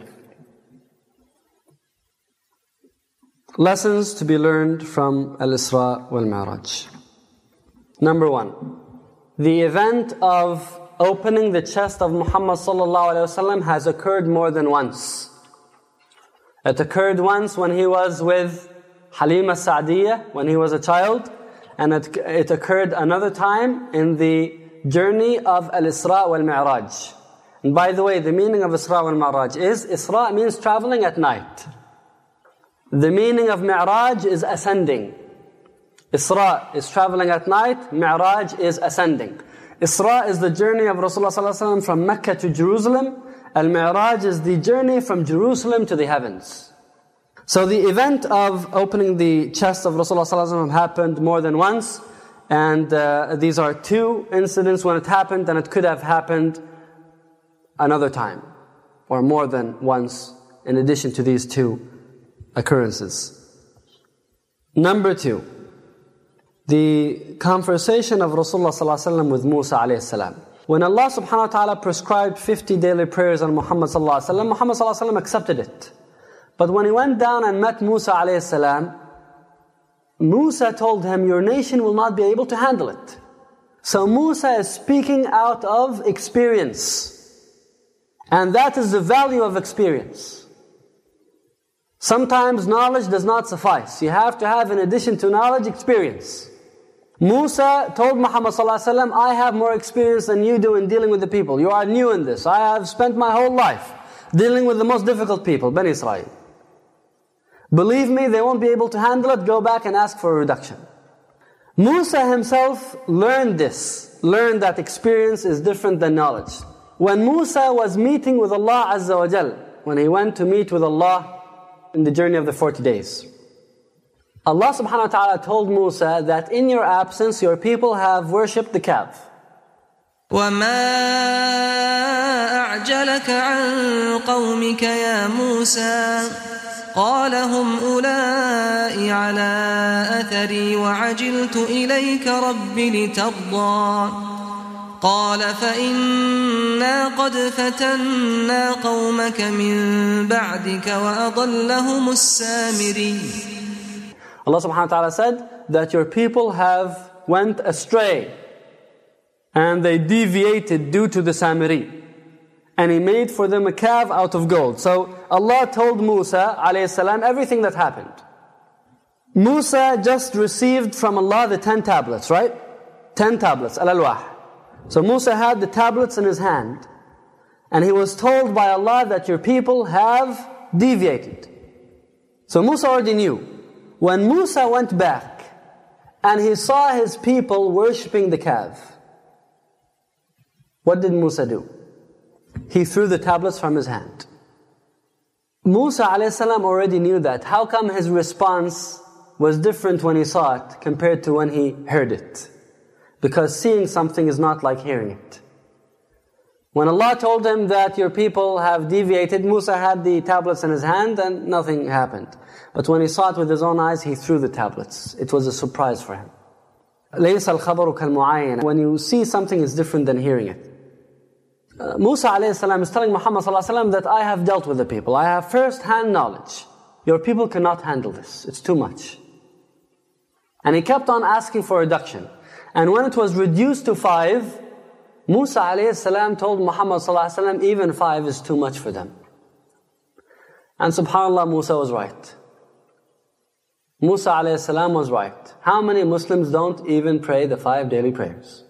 [SPEAKER 2] Lessons to be learned from Al-Isra wal-Mi'raj. Number one, the event of opening the chest of Muhammad sallallahu alaihi wasallam has occurred more than once. It occurred once when he was with Halima Sa'diyah, when he was a child, and it, it occurred another time in the journey of Al-Isra wal-Mi'raj. And by the way, the meaning of Isra wal-Mi'raj is, Isra means traveling at night. The meaning of Mi'raj is ascending. Isra is traveling at night, Mi'raj is ascending. Isra is the journey of Rasulullah sallallahu alaihi wasallam from Mecca to Jerusalem. Al-Mi'raj is the journey from Jerusalem to the heavens. So the event of opening the chest of Rasulullah sallallahu alaihi wasallam happened more than once. And uh, these are two incidents when it happened, and it could have happened another time, or more than once, in addition to these two occurrences. Number two, the conversation of Rasulullah sallallahu alaihi wasallam with Musa alayhi salam. When Allah subhanahu wa ta'ala prescribed fifty daily prayers on Muhammad sallallahu alaihi wasallam, Muhammad sallallahu alaihi wasallam accepted it. But when he went down and met Musa alayhi salam, Musa told him, your nation will not be able to handle it. So Musa is speaking out of experience. And that is the value of experience. Sometimes knowledge does not suffice. You have to have, in addition to knowledge, experience. Musa told Muhammad sallallahu alaihi wasallam, I have more experience than you do in dealing with the people. You are new in this. I have spent my whole life dealing with the most difficult people, Bani Israel. Believe me, they won't be able to handle it. Go back and ask for a reduction. Musa himself learned this, learned that experience is different than knowledge. When Musa was meeting with Allah Azza wa Jal, when he went to meet with Allah in the journey of the forty days, Allah subhanahu wa ta'ala told Musa that in your absence, your people have worshipped the calf.
[SPEAKER 3] وَمَا أَعْجَلَكَ عَنْ قَوْمِكَ يَا مُوسَى قال هم أولئك على أثري وعجلت إليك رب لترضى قال فإنا قد فتنا قومك من بعدك وأضلهم السامري.
[SPEAKER 2] Allah subhanahu wa ta'ala said that your people have went astray and they deviated due to the Samiri. And He made for them a calf out of gold. So Allah told Musa alayhi salam everything that happened. Musa just received from Allah the ten tablets, right? Ten tablets, al-alwah. So Musa had the tablets in his hand. And he was told by Allah that your people have deviated. So Musa already knew. When Musa went back and he saw his people worshipping the calf, what did Musa do? He threw the tablets from his hand. Musa alayhi salam already knew that. How come his response was different when he saw it compared to when he heard it? Because seeing something is not like hearing it. When Allah told him that your people have deviated, Musa had the tablets in his hand and nothing happened. But when he saw it with his own eyes, he threw the tablets. It was a surprise for him. لَيْسَ الْخَبَرُ كَالْمُعَيَّنَ. When you see something, it's different than hearing it. Uh, Musa alayhi salam is telling Muhammad sallallahu alaihi wasallam that I have dealt with the people. I have first-hand knowledge. Your people cannot handle this. It's too much. And he kept on asking for a reduction. And when it was reduced to five, Musa alayhi salam told Muhammad sallallahu alaihi wasallam, even five is too much for them. And subhanAllah, Musa was right. Musa alayhi salam was right. How many Muslims don't even pray the five daily prayers?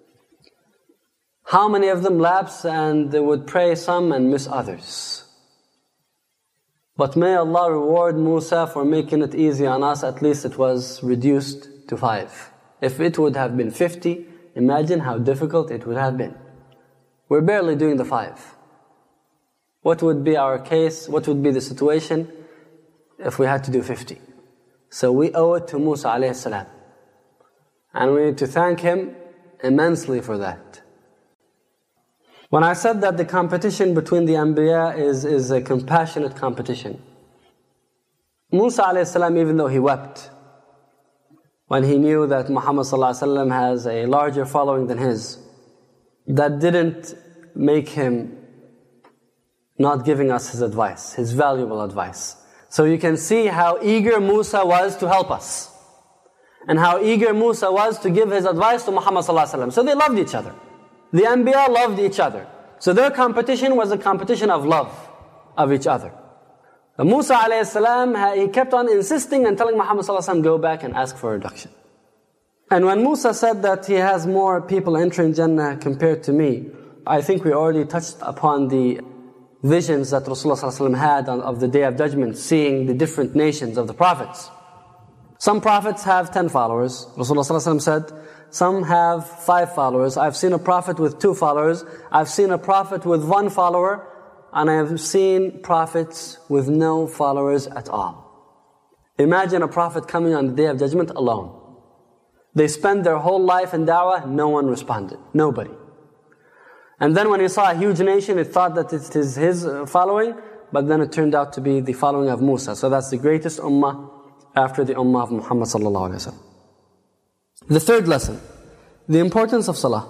[SPEAKER 2] How many of them lapse and they would pray some and miss others? But may Allah reward Musa for making it easy on us. At least it was reduced to five. If it would have been fifty, imagine how difficult it would have been. We're barely doing the five. What would be our case? What would be the situation if we had to do fifty? So we owe it to Musa alayhi salam. And we need to thank him immensely for that. When I said that the competition between the Anbiya is, is a compassionate competition, Musa alayhi salam, even though he wept when he knew that Muhammad sallallahu alaihi wasallam has a larger following than his, that didn't make him not giving us his advice, his valuable advice. So you can see how eager Musa was to help us, and how eager Musa was to give his advice to Muhammad sallallahu alaihi wasallam. So they loved each other. The Anbiya loved each other. So their competition was a competition of love of each other. But Musa alayhi salam, he kept on insisting and telling Muhammad sallallahu alaihi wasallam, go back and ask for a reduction. And when Musa said that he has more people entering Jannah compared to me, I think we already touched upon the visions that Rasulullah sallallahu alaihi wasallam had of the Day of Judgment, seeing the different nations of the prophets. Some prophets have ten followers. Rasulullah sallallahu alaihi wasallam said, some have five followers. I've seen a prophet with two followers. I've seen a prophet with one follower. And I have seen prophets with no followers at all. Imagine a prophet coming on the Day of Judgment alone. They spend their whole life in da'wah, no one responded. Nobody. And then when he saw a huge nation, it thought that it is his following, but then it turned out to be the following of Musa. So that's the greatest ummah after the ummah of Muhammad sallallahu alaihi wasallam. The third lesson, the importance of salah.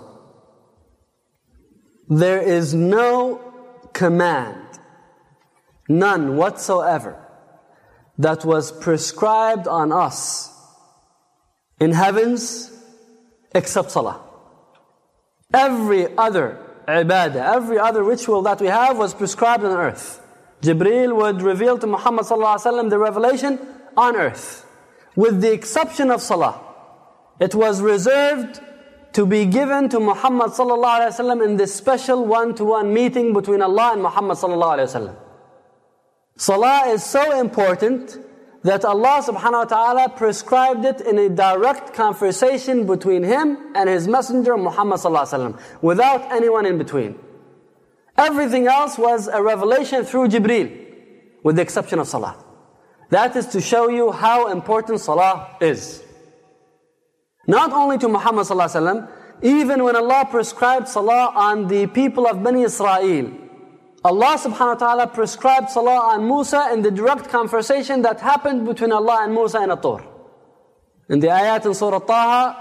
[SPEAKER 2] There is no command, none whatsoever, that was prescribed on us in heavens except salah. Every other ibadah, every other ritual that we have was prescribed on earth. Jibreel would reveal to Muhammad sallallahu alaihi wasallam the revelation on earth, with the exception of salah. It was reserved to be given to Muhammad sallallahu alaihi wasallam in this special one-to-one meeting between Allah and Muhammad sallallahu alaihi wasallam. Salah is so important that Allah subhanahu wa ta'ala prescribed it in a direct conversation between Him and His Messenger Muhammad sallallahu alaihi wasallam, without anyone in between. Everything else was a revelation through Jibreel, with the exception of salah. That is to show you how important salah is. Not only to Muhammad sallallahu alaihi wasallam, even when Allah prescribed salah on the people of Bani Israel, Allah subhanahu wa ta'ala prescribed salah on Musa in the direct conversation that happened between Allah and Musa in At-Tur. In the ayat in Surah Taha,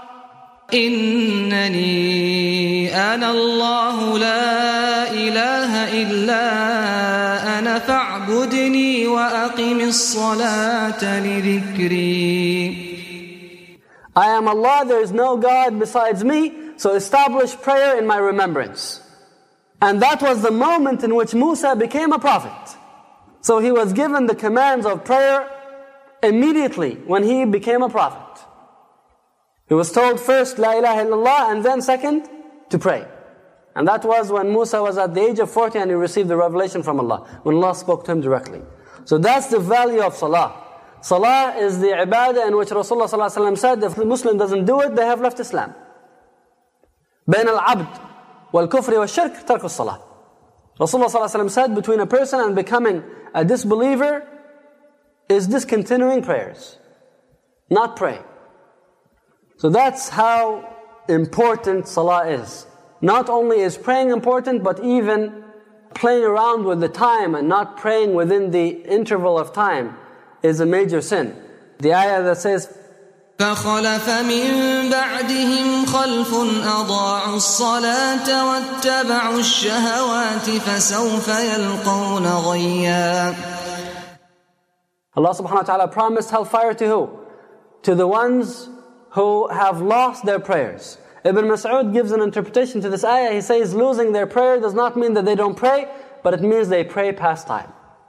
[SPEAKER 3] إِنَّنِي أَنَا اللَّهُ لَا إِلَهَ إِلَّا أَنَا فَاعْبُدْنِي وَأَقِمِ الصَّلَاةَ لِذِكْرِي.
[SPEAKER 2] I am Allah, there is no God besides me, so establish prayer in my remembrance. And that was the moment in which Musa became a prophet. So he was given the commands of prayer immediately when he became a prophet. He was told first, La ilaha illallah, and then second, to pray. And that was when Musa was at the age of forty and he received the revelation from Allah, when Allah spoke to him directly. So that's the value of salah. Salah is the ibadah in which Rasulullah sallallahu alaihi wasallam said, if the Muslim doesn't do it, they have left Islam. بين العبد والكفر والشرك ترك الصلاة. Rasulullah sallallahu alaihi wasallam said, between a person and becoming a disbeliever is discontinuing prayers, not praying. So that's how important salah is. Not only is praying important, but even playing around with the time and not praying within the interval of time is a major sin. The ayah that says,
[SPEAKER 3] فَخَلَفَ مِن بَعْدِهِمْ خَلْفٌ أَضَاعُوا الصَّلَاةَ وَاتَّبَعُوا الشَّهَوَاتِ فَسَوْفَ يَلْقَوْنَ غَيًّا. Allah subhanahu wa ta'ala promised hellfire to who? To the ones who have lost their prayers. Ibn Mas'ud gives an interpretation to this ayah. He says losing their prayer does not mean that they don't pray, but it means they pray past time.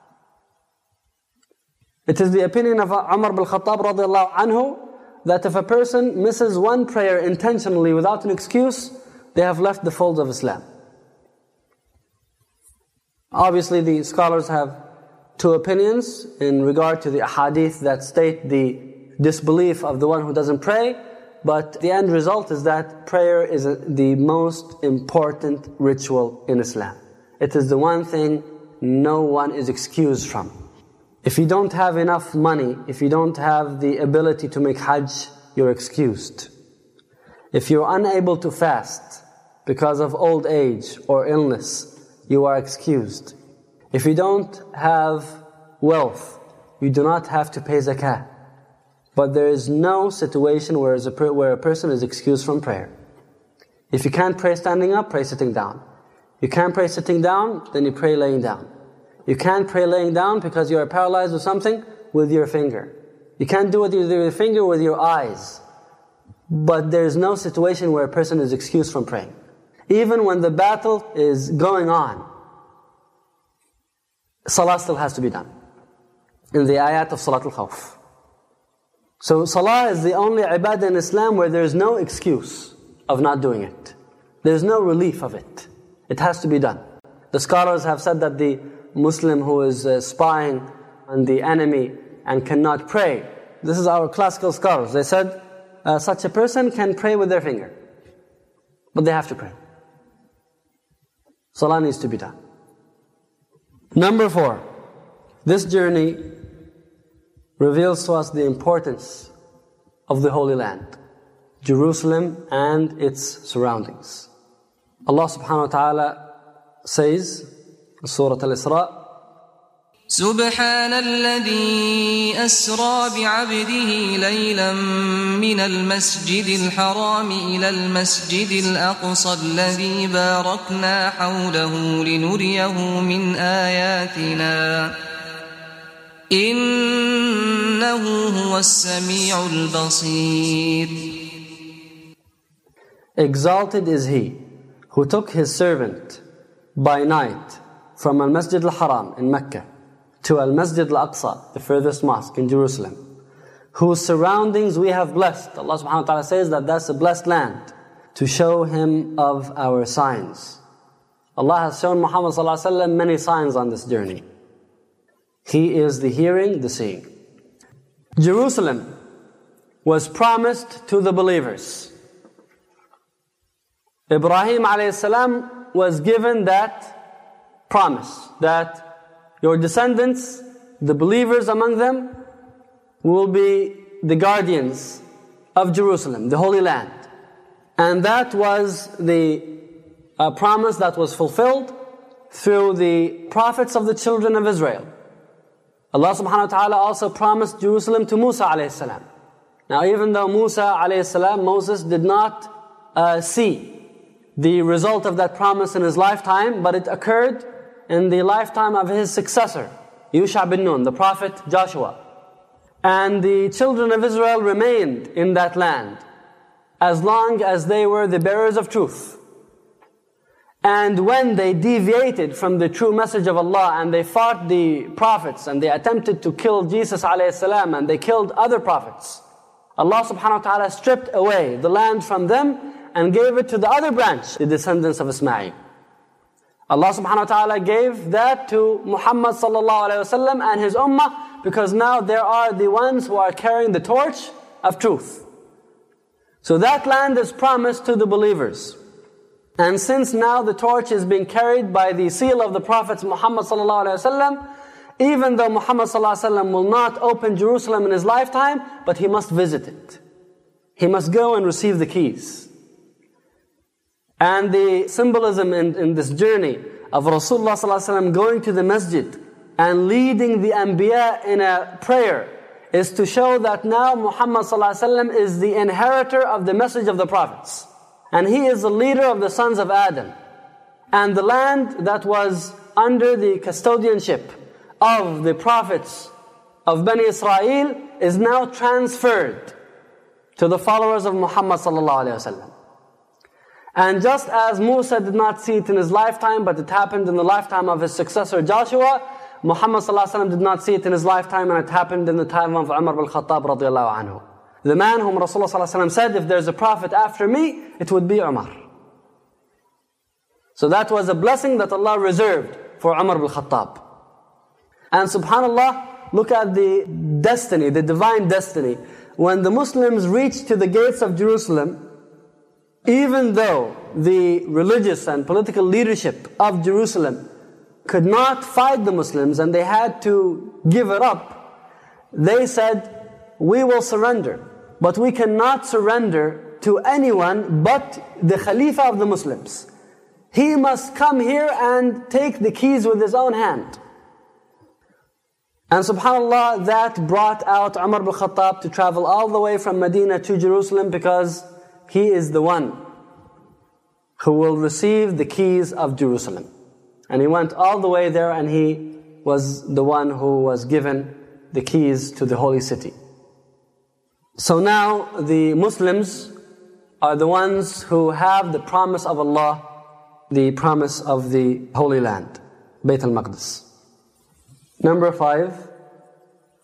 [SPEAKER 3] It is the opinion of Umar bin Khattab radiallahu anhu that if a person misses one prayer intentionally without an excuse, they have left the folds of Islam. Obviously the scholars have two opinions in regard to the ahadith that state the disbelief of the one who doesn't pray, but the end result is that prayer is the most important ritual in Islam. It is the one thing no one is excused from. If you don't have enough money, if you don't have the ability to make hajj, you're excused. If you're unable to fast because of old age or illness, you are excused. If you don't have wealth, you do not have to pay zakah. But there is no situation where a, per- where a person is excused from prayer. If you can't pray standing up, pray sitting down. You can't pray sitting down, then you pray laying down. You can't pray laying down because you are paralyzed with something, with your finger. You can't do it with your finger, with your eyes. But there is no situation where a person is excused from praying. Even when the battle is going on, salah still has to be done. in the ayat of Salatul Khawf. So Salah is the only ibadah in Islam where there is no excuse of not doing it. There is no relief of it. It has to be done. The scholars have said that the Muslim who is uh, spying on the enemy and cannot pray, this is our classical scholars, they said uh, such a person can pray with their finger, but they have to pray. Salah needs to be done. Number four, this journey reveals to us the importance of the Holy Land, Jerusalem and its surroundings. Allah subhanahu wa ta'ala says in Surah Al-Isra,
[SPEAKER 4] سبحان الذي أسرى بعبده ليلا من المسجد الحرام إلى المسجد الأقصى الذي باركنا حوله لنريه من آياتنا إنه هو السميع البصير.
[SPEAKER 3] Exalted is He who took His servant by night from Al-Masjid Al-Haram in Mecca to Al-Masjid Al-Aqsa, the furthest mosque in Jerusalem, whose surroundings we have blessed. Allah subhanahu wa ta'ala says that that's a blessed land, to show Him of our signs. Allah has shown Muhammad sallallahu alaihi wasallam many signs on this journey. He is the hearing, the seeing. Jerusalem was promised to the believers. Ibrahim alayhi salam was given that promise, that your descendants, the believers among them, will be the guardians of Jerusalem, the Holy Land. And that was the uh, promise that was fulfilled through the prophets of the children of Israel. Allah subhanahu wa ta'ala also promised Jerusalem to Musa alayhi salam. Now even though Musa alayhi salam, Moses did not uh, see the result of that promise in his lifetime, but it occurred in the lifetime of his successor, Yusha bin Nun, the prophet Joshua. And the children of Israel remained in that land as long as they were the bearers of truth. And when they deviated from the true message of Allah and they fought the prophets and they attempted to kill Jesus alayhi salam and they killed other prophets, Allah subhanahu wa ta'ala stripped away the land from them and gave it to the other branch, the descendants of Ismail. Allah subhanahu wa ta'ala gave that to Muhammad sallallahu alayhi wa sallam and his ummah, because now there are the ones who are carrying the torch of truth. So that land is promised to the believers. And since now the torch is being carried by the seal of the prophets Muhammad sallallahu alayhi wa sallam, even though Muhammad sallallahu alayhi wa sallam will not open Jerusalem in his lifetime, but he must visit it. He must go and receive the keys. And the symbolism in, in this journey of Rasulullah sallallahu alaihi wasallam going to the masjid and leading the Anbiya in a prayer is to show that now Muhammad sallallahu alaihi wasallam is the inheritor of the message of the prophets. And he is the leader of the sons of Adam. And the land that was under the custodianship of the prophets of Bani Israel is now transferred to the followers of Muhammad sallallahu alaihi wasallam. And just as Musa did not see it in his lifetime, but it happened in the lifetime of his successor Joshua, Muhammad sallallahu alaihi wasallam did not see it in his lifetime, and it happened in the time of Umar bin Khattab radiyallahu anhu. The man whom Rasulullah sallallahu alaihi wasallam said, if there's a prophet after me, it would be Umar. So that was a blessing that Allah reserved for Umar bin Khattab. And subhanallah, look at the destiny, the divine destiny. When the Muslims reached to the gates of Jerusalem, even though the religious and political leadership of Jerusalem could not fight the Muslims and they had to give it up, they said, we will surrender, but we cannot surrender to anyone but the Khalifa of the Muslims. He must come here and take the keys with his own hand. And subhanAllah, that brought out Umar bin Khattab to travel all the way from Medina to Jerusalem, because he is the one who will receive the keys of Jerusalem. And he went all the way there, and he was the one who was given the keys to the holy city. So now the Muslims are the ones who have the promise of Allah, the promise of the Holy Land, Bayt al-Maqdis. Number five,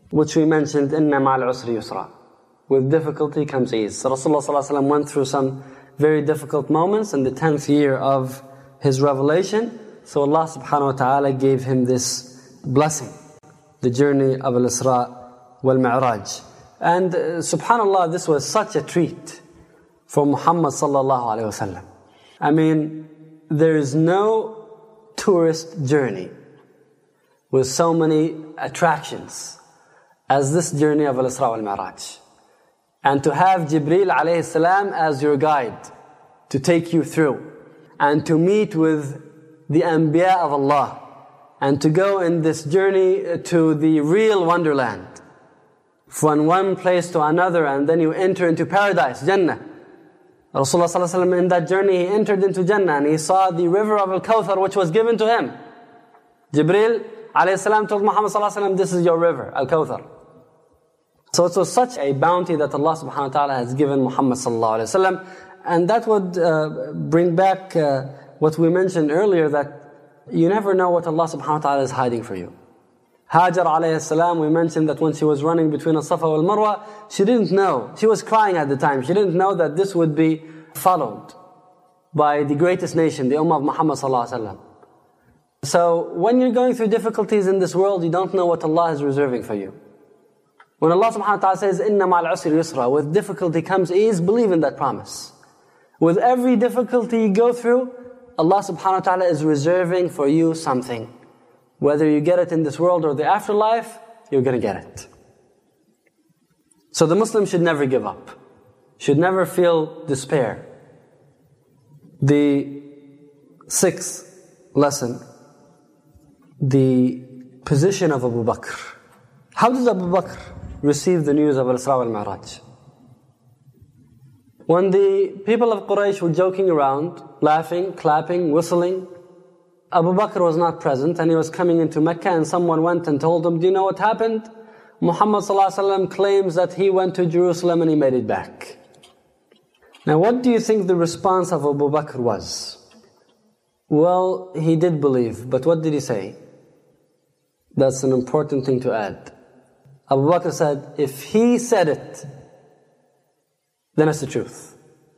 [SPEAKER 3] which we mentioned, إِنَّ مَعَ الْعُسْرِ يُسْرًا. With difficulty comes ease. So Rasulullah sallallahu alaihi wasallam went through some very difficult moments in the tenth year of his revelation. So Allah subhanahu wa ta'ala gave him this blessing, the journey of Al-Isra wal-Mi'raj. And uh, subhanallah, this was such a treat for Muhammad sallallahu alaihi wasallam. I mean, there is no tourist journey with so many attractions as this journey of Al-Isra wal-Mi'raj. And to have Jibreel alayhi salam as your guide to take you through, and to meet with the Anbiya of Allah, and to go in this journey to the real wonderland, from one place to another, and then you enter into paradise, Jannah. Rasulullah sallallahu alaihi wasallam, in that journey, he entered into Jannah and he saw the river of Al-Kawthar which was given to him. Jibreel alayhi salam told Muhammad sallallahu alaihi wasallam, this is your river, Al-Kawthar. So it was such a bounty that Allah subhanahu wa ta'ala has given Muhammad sallallahu alaihi wasallam. And that would uh, bring back uh, what we mentioned earlier, that you never know what Allah subhanahu wa ta'ala is hiding for you. Hajar alayhi salam, we mentioned that when she was running between As-Safa wal Marwa, she didn't know. She was crying at the time. She didn't know that this would be followed by the greatest nation, the Ummah of Muhammad sallallahu alaihi wasallam. So when you're going through difficulties in this world, you don't know what Allah is reserving for you. When Allah subhanahu wa ta'ala says, إِنَّ مَعَ الْعُسْرِ يُسْرًا, with difficulty comes ease, believe in that promise. With every difficulty you go through, Allah subhanahu wa ta'ala is reserving for you something. Whether you get it in this world or the afterlife, you're going to get it. So the Muslim should never give up. Should never feel despair. The sixth lesson, the position of Abu Bakr. How does Abu Bakr receive the news of Al-Isra wal-Mi'raj? When the people of Quraysh were joking around, laughing, clapping, whistling, Abu Bakr was not present and he was coming into Mecca, and someone went and told him, do you know what happened? Muhammad sallallahu alaihi wasallam claims that he went to Jerusalem and he made it back. Now what do you think the response of Abu Bakr was? Well, he did believe, but what did he say? That's an important thing to add. Abu Bakr said, if he said it, then it's the truth.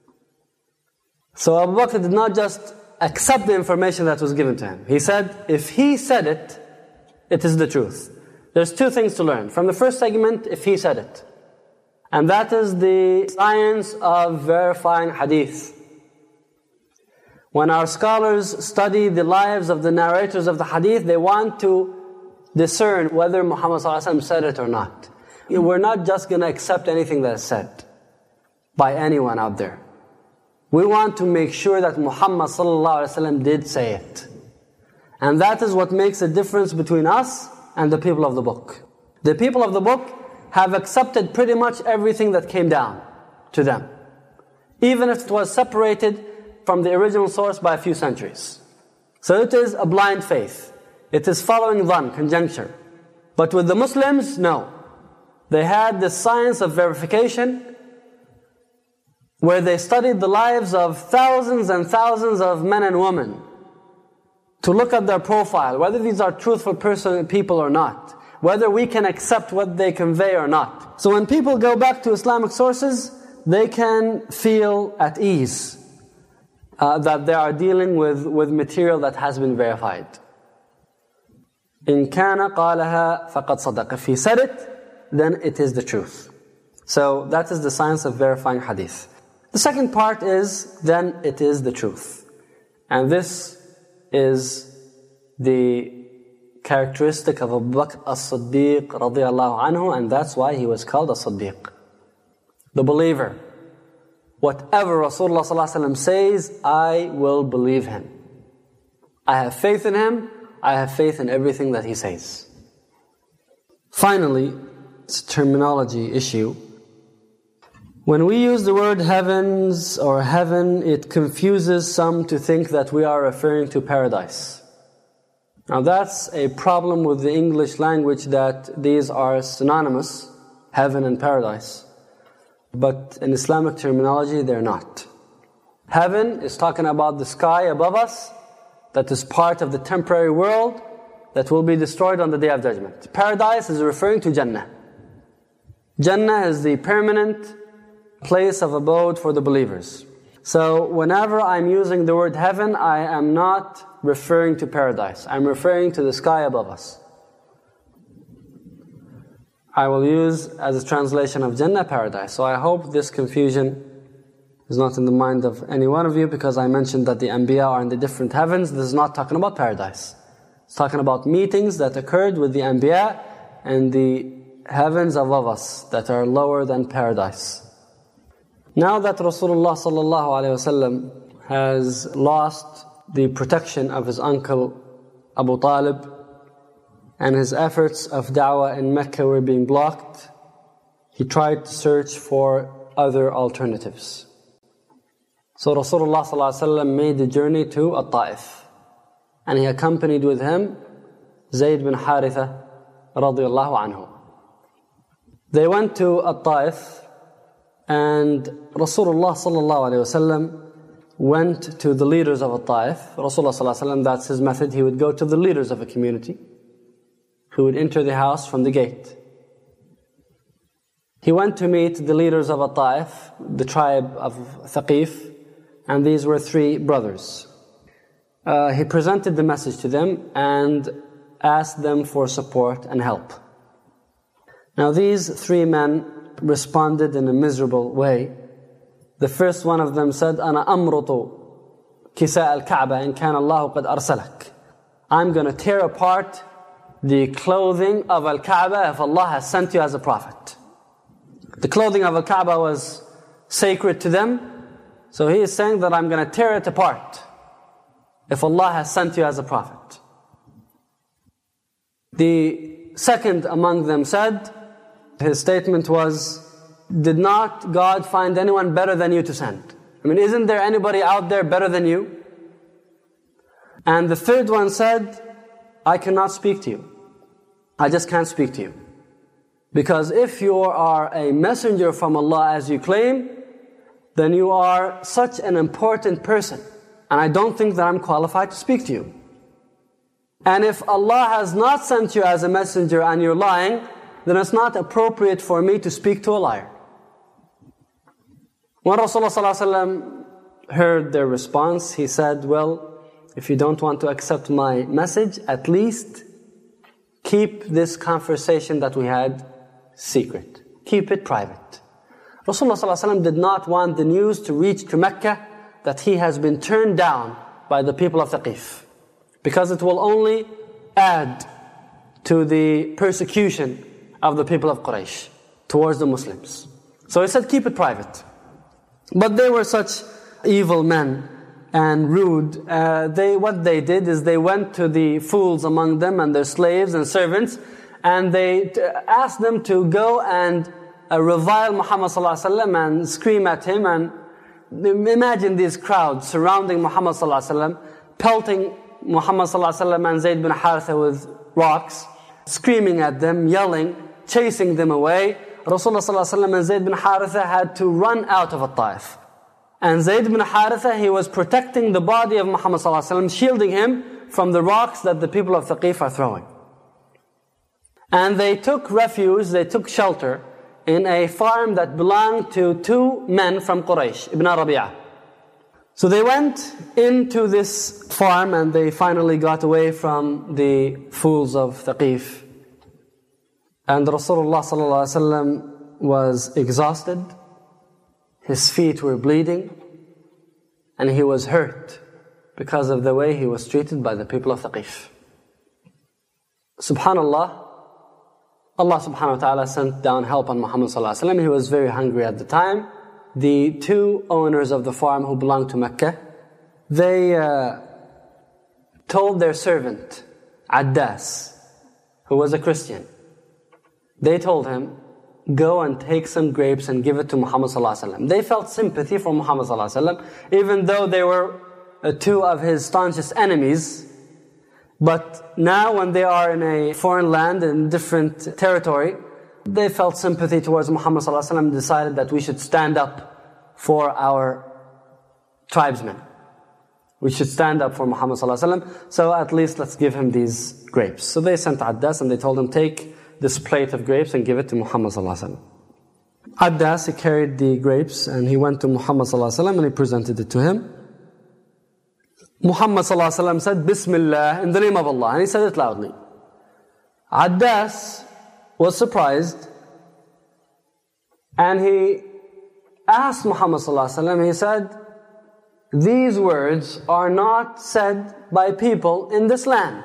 [SPEAKER 3] So Abu Bakr did not just accept the information that was given to him. He said, if he said it, it is the truth. There's two things to learn. From the first segment, if he said it. And that is the science of verifying hadith. When our scholars study the lives of the narrators of the hadith, they want to discern whether Muhammad sallallahu alaihi wasallam said it or not. We're not just going to accept anything that is said by anyone out there. We want to make sure that Muhammad sallallahu alaihi wasallam did say it. And that is what makes a difference between us and the people of the book. The people of the book have accepted pretty much everything that came down to them, even if it was separated from the original source by a few centuries. So it is a blind faith. It is following dhan, conjecture. But with the Muslims, no. They had the science of verification, where they studied the lives of thousands and thousands of men and women to look at their profile, whether these are truthful person, people or not, whether we can accept what they convey or not. So when people go back to Islamic sources, they can feel at ease uh, that they are dealing with, with material that has been verified. إِن كَانَ قَالَهَا فَقَدْ صَدَقَ. If he said it, then it is the truth. So that is the science of verifying hadith. The second part is, then it is the truth. And this is the characteristic of Abu Bakr as-Siddiq radiyallahu anhu, and that's why he was called as-Siddiq, the believer. Whatever Rasulullah sallallahu alaihi wasallam says, I will believe him. I have faith in him, I have faith in everything that he says. Finally, it's a terminology issue. When we use the word heavens or heaven, it confuses some to think that we are referring to paradise. Now that's a problem with the English language, that these are synonymous, heaven and paradise. But in Islamic terminology, they're not. Heaven is talking about the sky above us, that is part of the temporary world that will be destroyed on the Day of Judgment. Paradise is referring to Jannah. Jannah is the permanent place of abode for the believers. So whenever I'm using the word heaven, I am not referring to paradise. I'm referring to the sky above us. I will use as a translation of Jannah, paradise. So I hope this confusion is not in the mind of any one of you, because I mentioned that the Anbiya are in the different heavens. This is not talking about paradise. It's talking about meetings that occurred with the Anbiya and the heavens above us that are lower than paradise. Now that Rasulullah sallallahu alaihi wasallam has lost the protection of his uncle Abu Talib, and his efforts of da'wah in Mecca were being blocked, he tried to search for other alternatives. So Rasulullah sallallahu alaihi wasallam made the journey to At-Ta'if, and he accompanied with him Zayd bin Haritha radiyallahu anhu. They went to At-Ta'if, and Rasulullah sallallahu alaihi wasallam went to the leaders of At-Ta'if. Rasulullah sallallahu alaihi wasallam, that's his method. He would go to the leaders of a community, who would enter the house from the gate. He went to meet the leaders of At-Ta'if, the tribe of Thaqif, and these were three brothers. Uh, he presented the message to them and asked them for support and help. Now these three men responded in a miserable way. The first one of them said, أَنَا أَمْرُطُ كِسَاءَ الْكَعْبَةِ إِنْ كَانَ اللَّهُ قَدْ أَرْسَلَكَ. I'm going to tear apart the clothing of Al-Kaaba if Allah has sent you as a prophet. The clothing of Al-Kaaba was sacred to them, so he is saying that I'm going to tear it apart if Allah has sent you as a prophet. The second among them said, his statement was, did not God find anyone better than you to send? I mean, isn't there anybody out there better than you? And the third one said, I cannot speak to you. I just can't speak to you. Because if you are a messenger from Allah as you claim, then you are such an important person. And I don't think that I'm qualified to speak to you. And if Allah has not sent you as a messenger and you're lying, then it's not appropriate for me to speak to a liar. When Rasulullah heard their response, he said, well, if you don't want to accept my message, at least keep this conversation that we had secret. Keep it private. Rasulullah did not want the news to reach to Mecca that he has been turned down by the people of Thaqif, because it will only add to the persecution of the people of Quraysh towards the Muslims. So he said, keep it private. But they were such evil men and rude. Uh, they what they did is they went to the fools among them and their slaves and servants, and they t- asked them to go and uh, revile Muhammad sallallahu alaihi wasallam and scream at him. And imagine these crowds surrounding Muhammad sallallahu alaihi wasallam, pelting Muhammad sallallahu alaihi wasallam and Zayd bin Haritha with rocks, screaming at them, yelling, chasing them away. Rasulullah sallallahu alaihi wasallam and Zayd bin Haritha had to run out of At-Ta'if. And Zayd bin Haritha, he was protecting the body of Muhammad sallallahu alaihi wasallam, shielding him from the rocks that the people of Thaqif are throwing. And they took refuge, they took shelter in a farm that belonged to two men from Quraysh, Ibn Rabi'ah. So they went into this farm and they finally got away from the fools of Thaqif. And Rasulullah sallallahu alaihi wasallam was exhausted. His feet were bleeding, and he was hurt because of the way he was treated by the people of Thaqif. Subhanallah, Allah subhanahu wa ta'ala sent down help on Muhammad sallallahu alaihi wasallam. He was very hungry at the time. The two owners of the farm who belonged to Mecca, they uh, told their servant, Addas, who was a Christian, they told him, go and take some grapes and give it to Muhammad sallallahu alaihi wasallam. They felt sympathy for Muhammad sallallahu alaihi wasallam, even though they were uh, two of his staunchest enemies. But now when they are in a foreign land, in different territory, they felt sympathy towards Muhammad sallallahu alaihi wasallam and decided that we should stand up for our tribesmen. We should stand up for Muhammad sallallahu alaihi wasallam. So at least let's give him these grapes. So they sent Addas and they told him, take this plate of grapes and give it to Muhammad sallallahu alaihi wasallam. Addas, he carried the grapes and he went to Muhammad ﷺ and he presented it to him. Muhammad ﷺ said, Bismillah, in the name of Allah, and he said it loudly. Addas was surprised and he asked Muhammad ﷺ, he said, these words are not said by people in this land.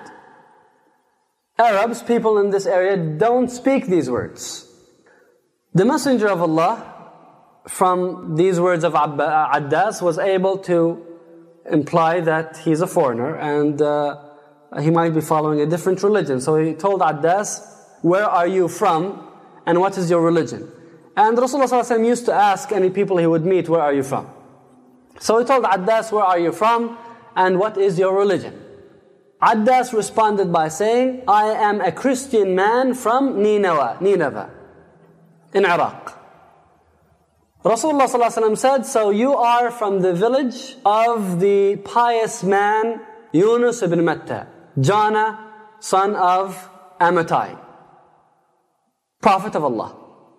[SPEAKER 3] Arabs, people in this area, don't speak these words. The Messenger of Allah, from these words of Addas, was able to imply that he's a foreigner and uh, he might be following a different religion. So he told Addas, where are you from and what is your religion? And Rasulullah ﷺ used to ask any people he would meet, where are you from? So he told Addas, where are you from and what is your religion? Addas responded by saying, I am a Christian man from Nineveh, Nineveh in Iraq. Rasulullah ﷺ said, so you are from the village of the pious man Yunus ibn Matta, Jonah, son of Amittai, Prophet of Allah.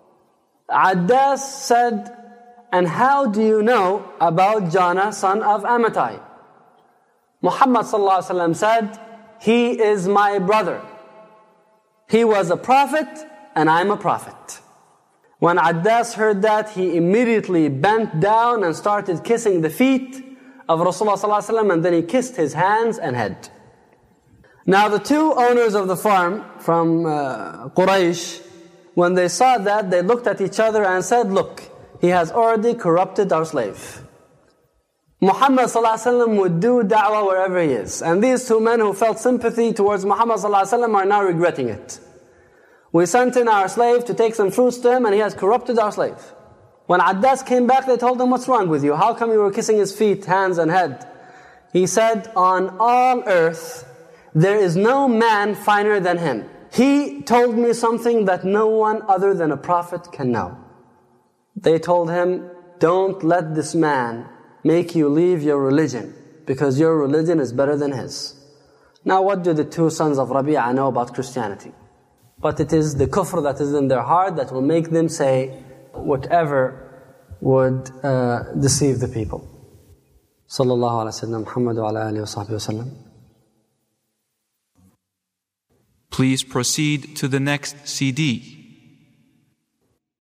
[SPEAKER 3] Addas said, and how do you know about Jonah, son of Amittai? Muhammad ﷺ said, he is my brother. He was a prophet and I'm a prophet. When Addas heard that, he immediately bent down and started kissing the feet of Rasulullah ﷺ, and then he kissed his hands and head. Now the two owners of the farm from uh, Quraysh, when they saw that, they looked at each other and said, look, he has already corrupted our slave. Muhammad ﷺ would do da'wah wherever he is. And these two men who felt sympathy towards Muhammad ﷺ are now regretting it. We sent in our slave to take some fruits to him and he has corrupted our slave. When Addas came back, they told him, what's wrong with you? How come you were kissing his feet, hands and head? He said, on all earth, there is no man finer than him. He told me something that no one other than a prophet can know. They told him, don't let this man make you leave your religion, because your religion is better than his. Now what do the two sons of Rabi'ah know about Christianity? But it is the kufr that is in their heart that will make them say whatever would uh, deceive the people. Sallallahu ala sayyidina Muhammad wa ala alihi wa sahbihi wa sallam.
[SPEAKER 5] Please proceed to the next C D.